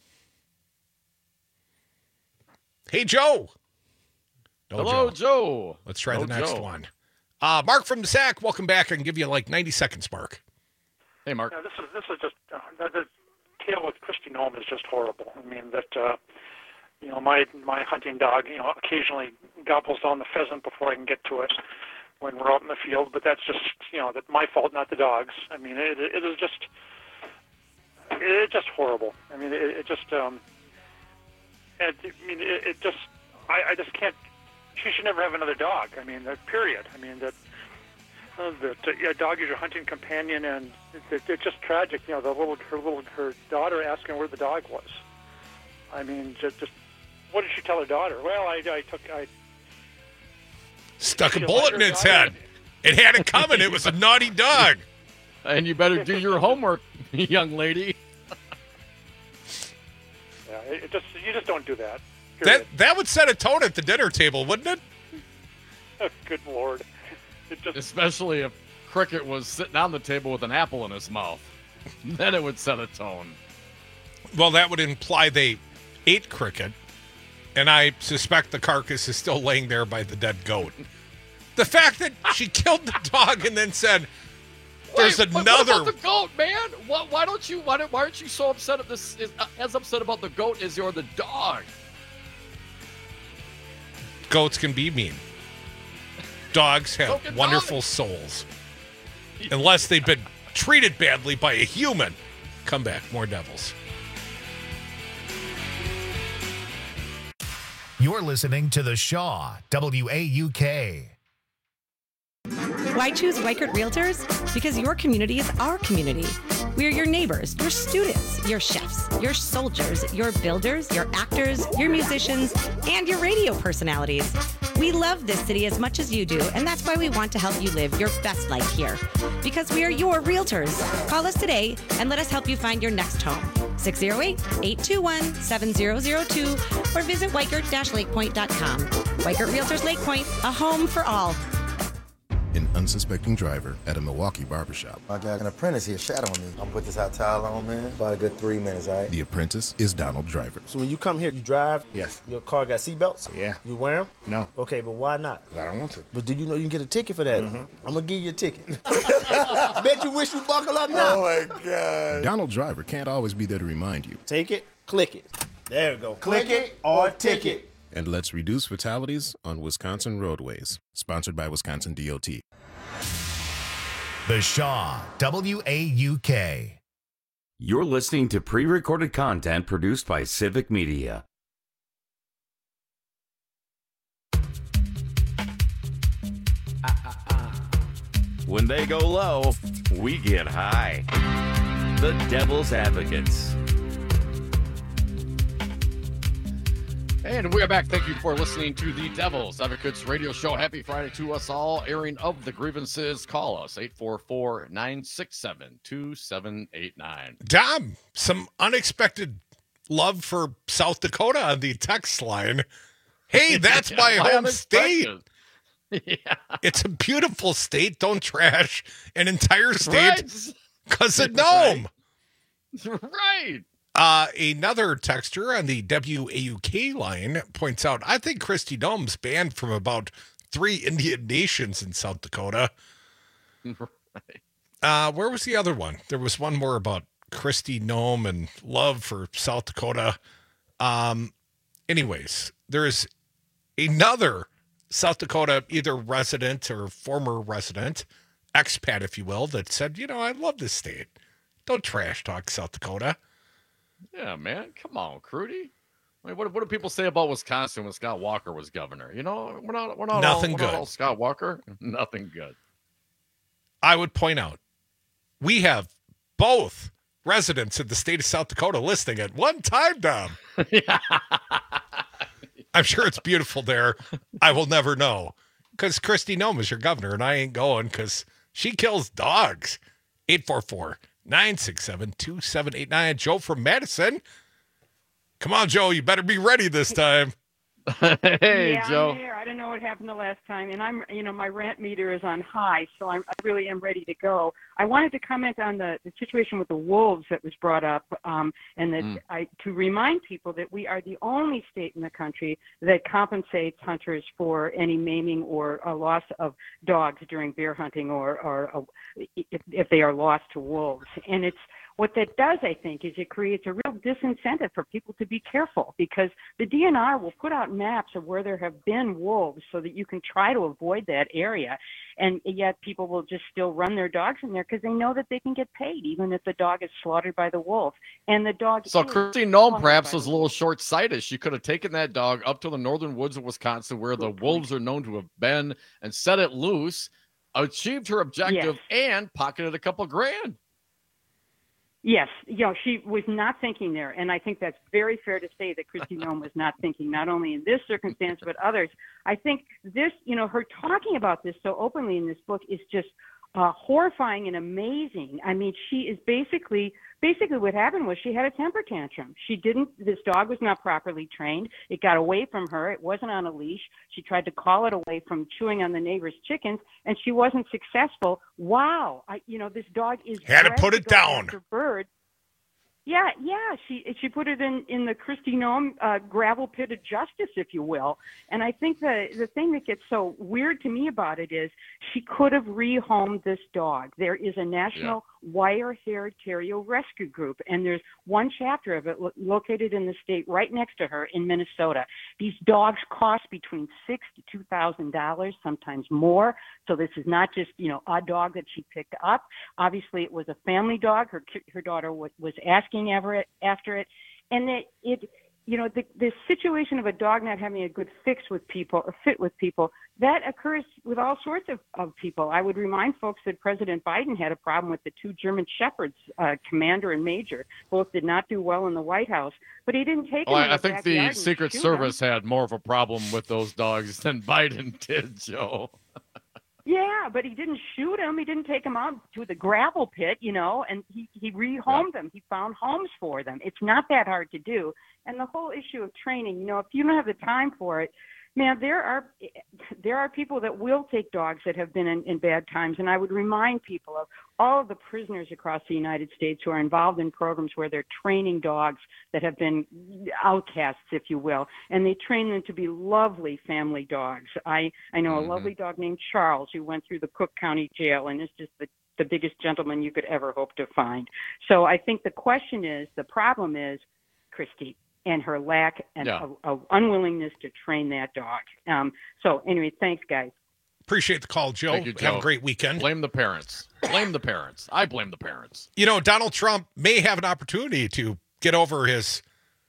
Hey, Joe. No, Hello, Joe. Joe. Let's try No, the next Joe. one. Uh, Mark from the Sack, welcome back. I can give you like ninety seconds, Mark. Hey, Mark. Yeah, this is this is just uh, the, the tale with Christy Nome is just horrible. I mean that uh, you know my my hunting dog you know occasionally gobbles down the pheasant before I can get to it when we're out in the field, but that's just you know that my fault, not the dog's. I mean it it is just it's just horrible. I mean it, it just um it, I mean it, it just I, I just can't. She should never have another dog. I mean that period. I mean that. Uh, that uh, yeah, dog is your hunting companion, and it, it, it's just tragic. You know, the little her little her daughter asking where the dog was. I mean, just, just what did she tell her daughter? Well, I, I took I Stuck a she bullet let in her its dog- head. It had it coming. It was a naughty dog. And you better do your homework, young lady. Yeah, it, it just you just don't do that. That Period. that would set a tone at the dinner table, wouldn't it? Oh, good Lord. It just, Especially if Cricket was sitting on the table with an apple in his mouth. Then it would set a tone. Well, that would imply they ate Cricket, and I suspect the carcass is still laying there by the dead goat. The fact that she killed the dog and then said, "There's Wait, but another." What about the goat, man? Why, why don't you? Why, don't- why aren't you so upset at this? Is, uh, as upset about the goat as you're the dog? Goats can be mean. Dogs have So can wonderful dogs. souls. Unless they've been treated badly by a human. Come back. More devils. You're listening to The Shaw, W A U K. Why choose Weichert Realtors? Because your community is our community. We are your neighbors, your students, your chefs, your soldiers, your builders, your actors, your musicians, and your radio personalities. We love this city as much as you do, and that's why we want to help you live your best life here. Because we are your realtors. Call us today and let us help you find your next home. six oh eight, eight two one, seven oh oh two or visit weichert dash lake point dot com. Weichert Realtors Lake Point, a home for all. An unsuspecting driver at a Milwaukee barbershop. I got an apprentice here shadowing me. I'm gonna put this hot towel on, man. About a good three minutes, all right? The apprentice is Donald Driver. So when you come here, you drive? Yes. Your car got seatbelts? Yeah. You wear them? No. Okay, but why not? I don't want to. But do you know you can get a ticket for that? Mhm. I'm gonna give you a ticket. Bet you wish you buckle up now. Oh my God. Donald Driver can't always be there to remind you. Take it, click it. There we go. Click it or ticket. And let's reduce fatalities on Wisconsin roadways. Sponsored by Wisconsin D O T. The Shaw, W A U K. You're listening to pre-recorded content produced by Civic Media. When they go low, we get high. The Devil's Advocates. And we are back. Thank you for listening to the Devil's Advocates radio show. Happy Friday to us all. Airing of the grievances. Call us eight four four, nine six seven, two seven eight nine. Dom, some unexpected love for South Dakota on the text line. Hey, that's my Why home state. unexpected? Yeah. It's a beautiful state. Don't trash an entire state Right. because of Nome. Right. Uh, another texter on the W A U K line points out, I think Christy Nome's banned from about three Indian nations in South Dakota. Uh, where was the other one? There was one more about Christy Nome and love for South Dakota. Um, anyways, there's another South Dakota, either resident or former resident, expat, if you will, that said, you know, I love this state. Don't trash talk South Dakota. Yeah, man. Come on, Crudy. I mean, what, what do people say about Wisconsin when Scott Walker was governor? You know, we're not we're not Nothing all, we're good. Not all Scott Walker. Nothing good. I would point out we have both residents in the state of South Dakota listening at one time, Dom. I'm sure it's beautiful there. I will never know because Kristi Noem is your governor, and I ain't going because she kills dogs. eight four four, nine six seven, two seven eight nine. Joe from Madison. Come on, Joe. You better be ready this time. Hey, yeah, Joe. I'm here. I don't know what happened the last time, and I'm, you know, my rant meter is on high, so I'm, I really am ready to go. I wanted to comment on the, the situation with the wolves that was brought up, um, and that Mm. I to remind people that we are the only state in the country that compensates hunters for any maiming or a loss of dogs during bear hunting, or, or uh, if, if they are lost to wolves, and it's. What that does, I think, is it creates a real disincentive for people to be careful because the D N R will put out maps of where there have been wolves so that you can try to avoid that area. And yet people will just still run their dogs in there because they know that they can get paid even if the dog is slaughtered by the wolf. And the dog So is Kristi Noem slaughtered perhaps by was a little short-sighted. She could have taken that dog up to the northern woods of Wisconsin where the wolves are known to have been and set it loose, achieved her objective, and pocketed a couple grand. Yes, you know, she was not thinking there, and I think that's very fair to say that Kristi Noem was not thinking, not only in this circumstance, but others. I think this, you know, her talking about this so openly in this book is just uh, horrifying and amazing. I mean, she is basically, basically what happened was she had a temper tantrum. She didn't, this dog was not properly trained. It got away from her. It wasn't on a leash. She tried to call it away from chewing on the neighbor's chickens, and she wasn't successful. Wow. I, you know, this dog is Had to bred put it go down. after birds. Yeah, yeah, she she put it in, in the Kristi Noem uh, gravel pit of justice, if you will. And I think the the thing that gets so weird to me about it is she could have rehomed this dog. There is a national wire-haired terrier rescue group, and there's one chapter of it lo- located in the state right next to her in Minnesota. These dogs cost between six to two thousand dollars, sometimes more. So this is not just, you know, a dog that she picked up. Obviously, it was a family dog. Her her daughter was, was asking after it, after it, and it, it you know, the the situation of a dog not having a good fix with people or fit with people, that occurs with all sorts of, of people. I would remind folks that President Biden had a problem with the two German Shepherds, uh, Commander and Major. Both did not do well in the White House, but he didn't take Well, them I, in I think backyard the and Secret shoot Service them. had more of a problem with those dogs than Biden did, Joe. Yeah, but he didn't shoot him. He didn't take him out to the gravel pit, you know, and he, he rehomed them. He found homes for them. It's not that hard to do. And the whole issue of training, you know, if you don't have the time for it, man, there are there are people that will take dogs that have been in, in bad times. And I would remind people of all of the prisoners across the United States who are involved in programs where they're training dogs that have been outcasts, if you will, and they train them to be lovely family dogs. I, I know Mm-hmm. a lovely dog named Charles who went through the Cook County Jail and is just the, the biggest gentleman you could ever hope to find. So I think the question is, the problem is, Kristi, and her lack and Yeah. of, of unwillingness to train that dog. Um, so anyway, thanks, guys. Appreciate the call, Joe. Thank you, Have Joe. a great weekend. Blame the parents. Blame the parents. I blame the parents. You know, Donald Trump may have an opportunity to get over his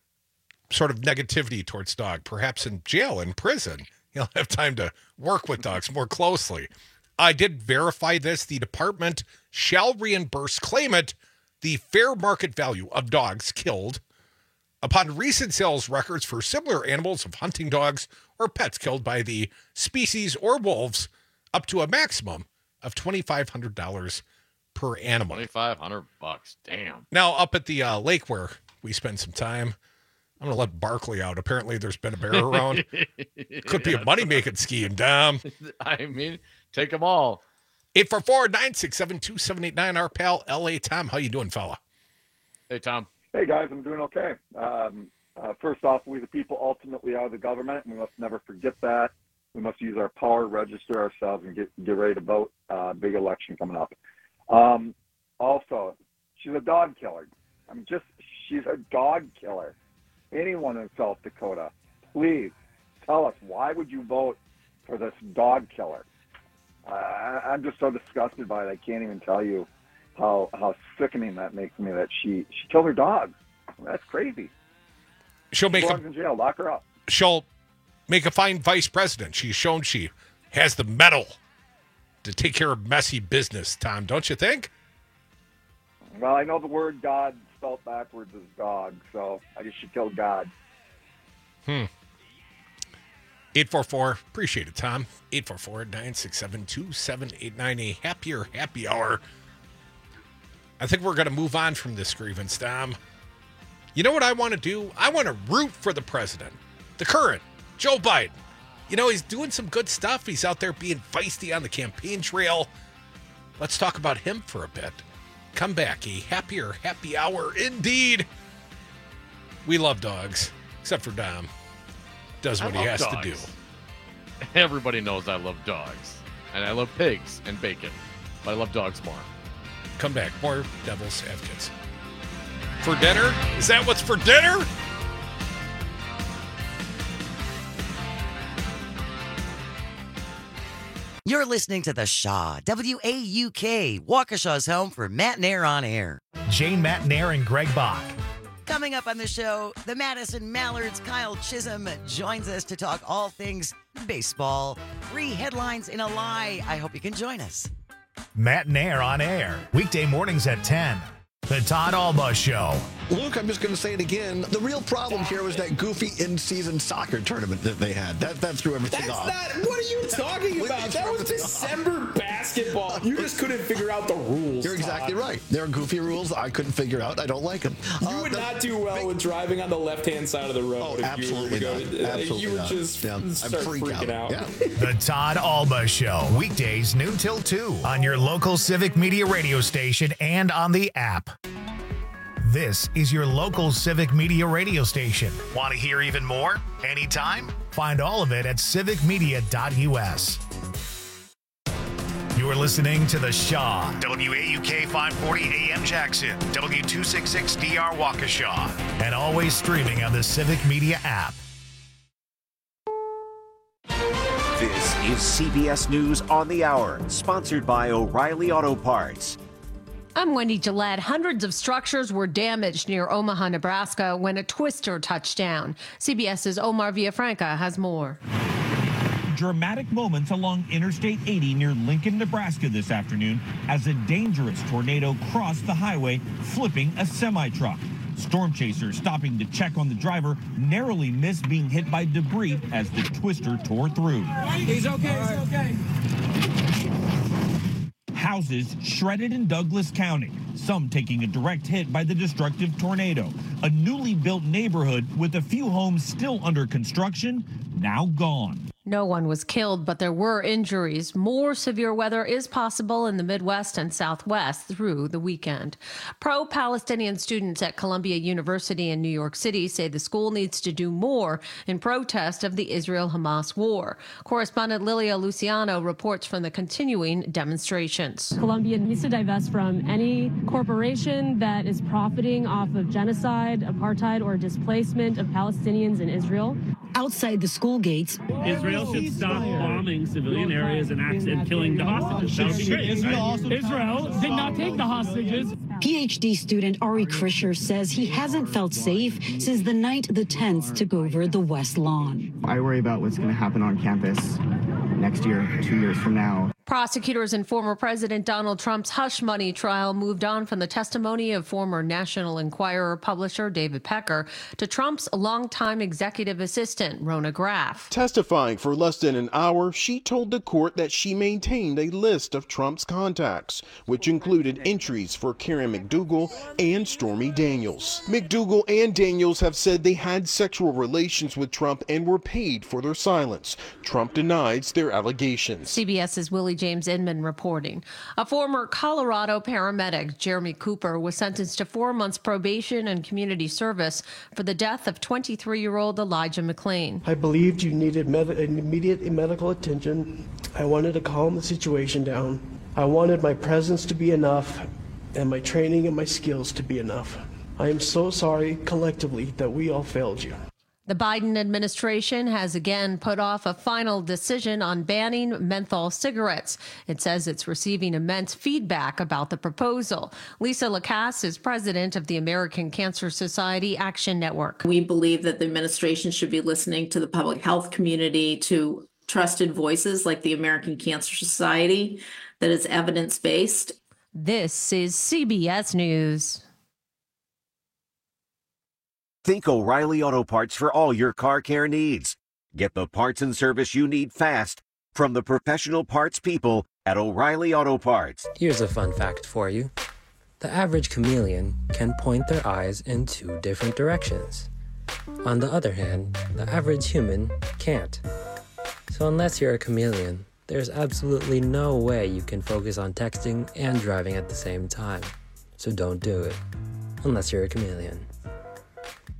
sort of negativity towards dog, perhaps in jail, in prison. He'll have time to work with dogs more closely. I did verify this. The department shall reimburse claimant the fair market value of dogs killed upon recent sales records for similar animals of hunting dogs or pets killed by the species or wolves, up to a maximum of twenty-five hundred dollars per animal. twenty-five hundred bucks. Damn. Now, up at the uh, lake where we spend some time, I'm going to let Barkley out. Apparently, there's been a bear around. Could be a money-making scheme, Dom. I mean, take them all. eight four four, nine six seven, two seven eight nine, our pal, L A Tom. How you doing, fella? Hey, Tom. Hey, guys, I'm doing okay. Um, uh, first off, we the people ultimately are the government, and we must never forget that. We must use our power, register ourselves, and get get ready to vote. Uh, big election coming up. Um, also, she's a dog killer. I'm just, she's a dog killer. Anyone in South Dakota, please tell us, why would you vote for this dog killer? Uh, I- I'm just so disgusted by it. I can't even tell you how how sickening that makes me, that she she killed her dog. That's crazy. She'll make belongs a, in jail. Lock her up. She'll make a fine vice president. She's shown she has the mettle to take care of messy business, Tom, don't you think? Well, I know the word God spelled backwards is dog, so I guess she killed God. Hmm. eight four four, appreciate it, Tom. eight four four, nine six seven, two seven eight nine, a happier happy hour. I think we're going to move on from this grievance, Tom. You know what I want to do? I want to root for the president, the current, Joe Biden. You know, he's doing some good stuff. He's out there being feisty on the campaign trail. Let's talk about him for a bit. Come back, a happier happy hour indeed. We love dogs, except for Dom. Does what he has dogs. to do. Everybody knows I love dogs. And I love pigs and bacon. But I love dogs more. Come back. More Devil's Advocates. For dinner? Is that what's for dinner? You're listening to The Shaw, W A U K, Waukesha's home for Matt Nair on air. Jane Matt Nair and Greg Bach. Coming up on the show, the Madison Mallards' Kyle Chisholm joins us to talk all things baseball. Three headlines in a lie. I hope you can join us. Matt Nair on air, weekday mornings at ten. The Todd Alba Show. Luke, I'm just going to say it again. The real problem here was that goofy in-season soccer tournament that they had. That that threw everything That's off. Not, what are you talking about? That was December off. basketball. You just couldn't figure out the rules. You're exactly Todd. right. There are goofy rules I couldn't figure out. I don't like them. You uh, would the, not do well big, with driving on the left-hand side of the road. Oh, if absolutely you were not. to Absolutely You would not. just yeah, start freak freaking out. out. out. Yeah. The Todd Alba Show, weekdays noon till two on your local Civic Media radio station and on the app. This is your local Civic Media radio station. Want to hear even more? Anytime? Find all of it at civic media dot u s. You're listening to The Shaw, W A U K five forty A M Jackson, W two sixty-six D R Waukesha, and always streaming on the Civic Media app. This is C B S News on the Hour, sponsored by O'Reilly Auto Parts. I'm Wendy Gillette. Hundreds of structures were damaged near Omaha, Nebraska when a twister touched down. CBS's Omar Villafranca has more. Dramatic moments along Interstate eighty near Lincoln, Nebraska this afternoon as a dangerous tornado crossed the highway, flipping a semi-truck. Storm chasers stopping to check on the driver narrowly missed being hit by debris as the twister tore through. He's okay, he's okay. Houses shredded in Douglas County, some taking a direct hit by the destructive tornado. A newly built neighborhood with a few homes still under construction, now gone. No one was killed, but there were injuries. More severe weather is possible in the Midwest and Southwest through the weekend. Pro-Palestinian students at Columbia University in New York City say the school needs to do more in protest of the Israel-Hamas war. Correspondent Lilia Luciano reports from the continuing demonstrations. Columbia needs to divest from any corporation that is profiting off of genocide, apartheid, or displacement of Palestinians in Israel. Outside the school gates, Israel should stop bombing civilian areas and, acts and killing the hostages. That would be great. Israel, Israel did not take the hostages. PhD student Ari Krischer says he hasn't felt safe since the night the tents took over the West Lawn. I worry about what's going to happen on campus next year, two years from now. Prosecutors in former President Donald Trump's hush money trial moved on from the testimony of former National Enquirer publisher David Pecker to Trump's longtime executive assistant, Rona Graff. Testifying for less than an hour, she told the court that she maintained a list of Trump's contacts, which included entries for Karen McDougal and Stormy Daniels. McDougal and Daniels have said they had sexual relations with Trump and were paid for their silence. Trump denies their allegations. CBS's Willie James Inman reporting. A former Colorado paramedic, Jeremy Cooper, was sentenced to four months probation and community service for the death of twenty-three-year-old Elijah McClain. I believed you needed med- immediate medical attention. I wanted to calm the situation down. I wanted my presence to be enough and my training and my skills to be enough. I am so sorry collectively that we all failed you. The Biden administration has again put off a final decision on banning menthol cigarettes. It says it's receiving immense feedback about the proposal. Lisa Lacasse is president of the American Cancer Society Action Network. We believe that the administration should be listening to the public health community, to trusted voices like the American Cancer Society that is evidence-based. This is C B S News. Think O'Reilly Auto Parts for all your car care needs. Get the parts and service you need fast from the professional parts people at O'Reilly Auto Parts. Here's a fun fact for you. The average chameleon can point their eyes in two different directions. On the other hand, the average human can't. So unless you're a chameleon, there's absolutely no way you can focus on texting and driving at the same time. So don't do it, unless you're a chameleon.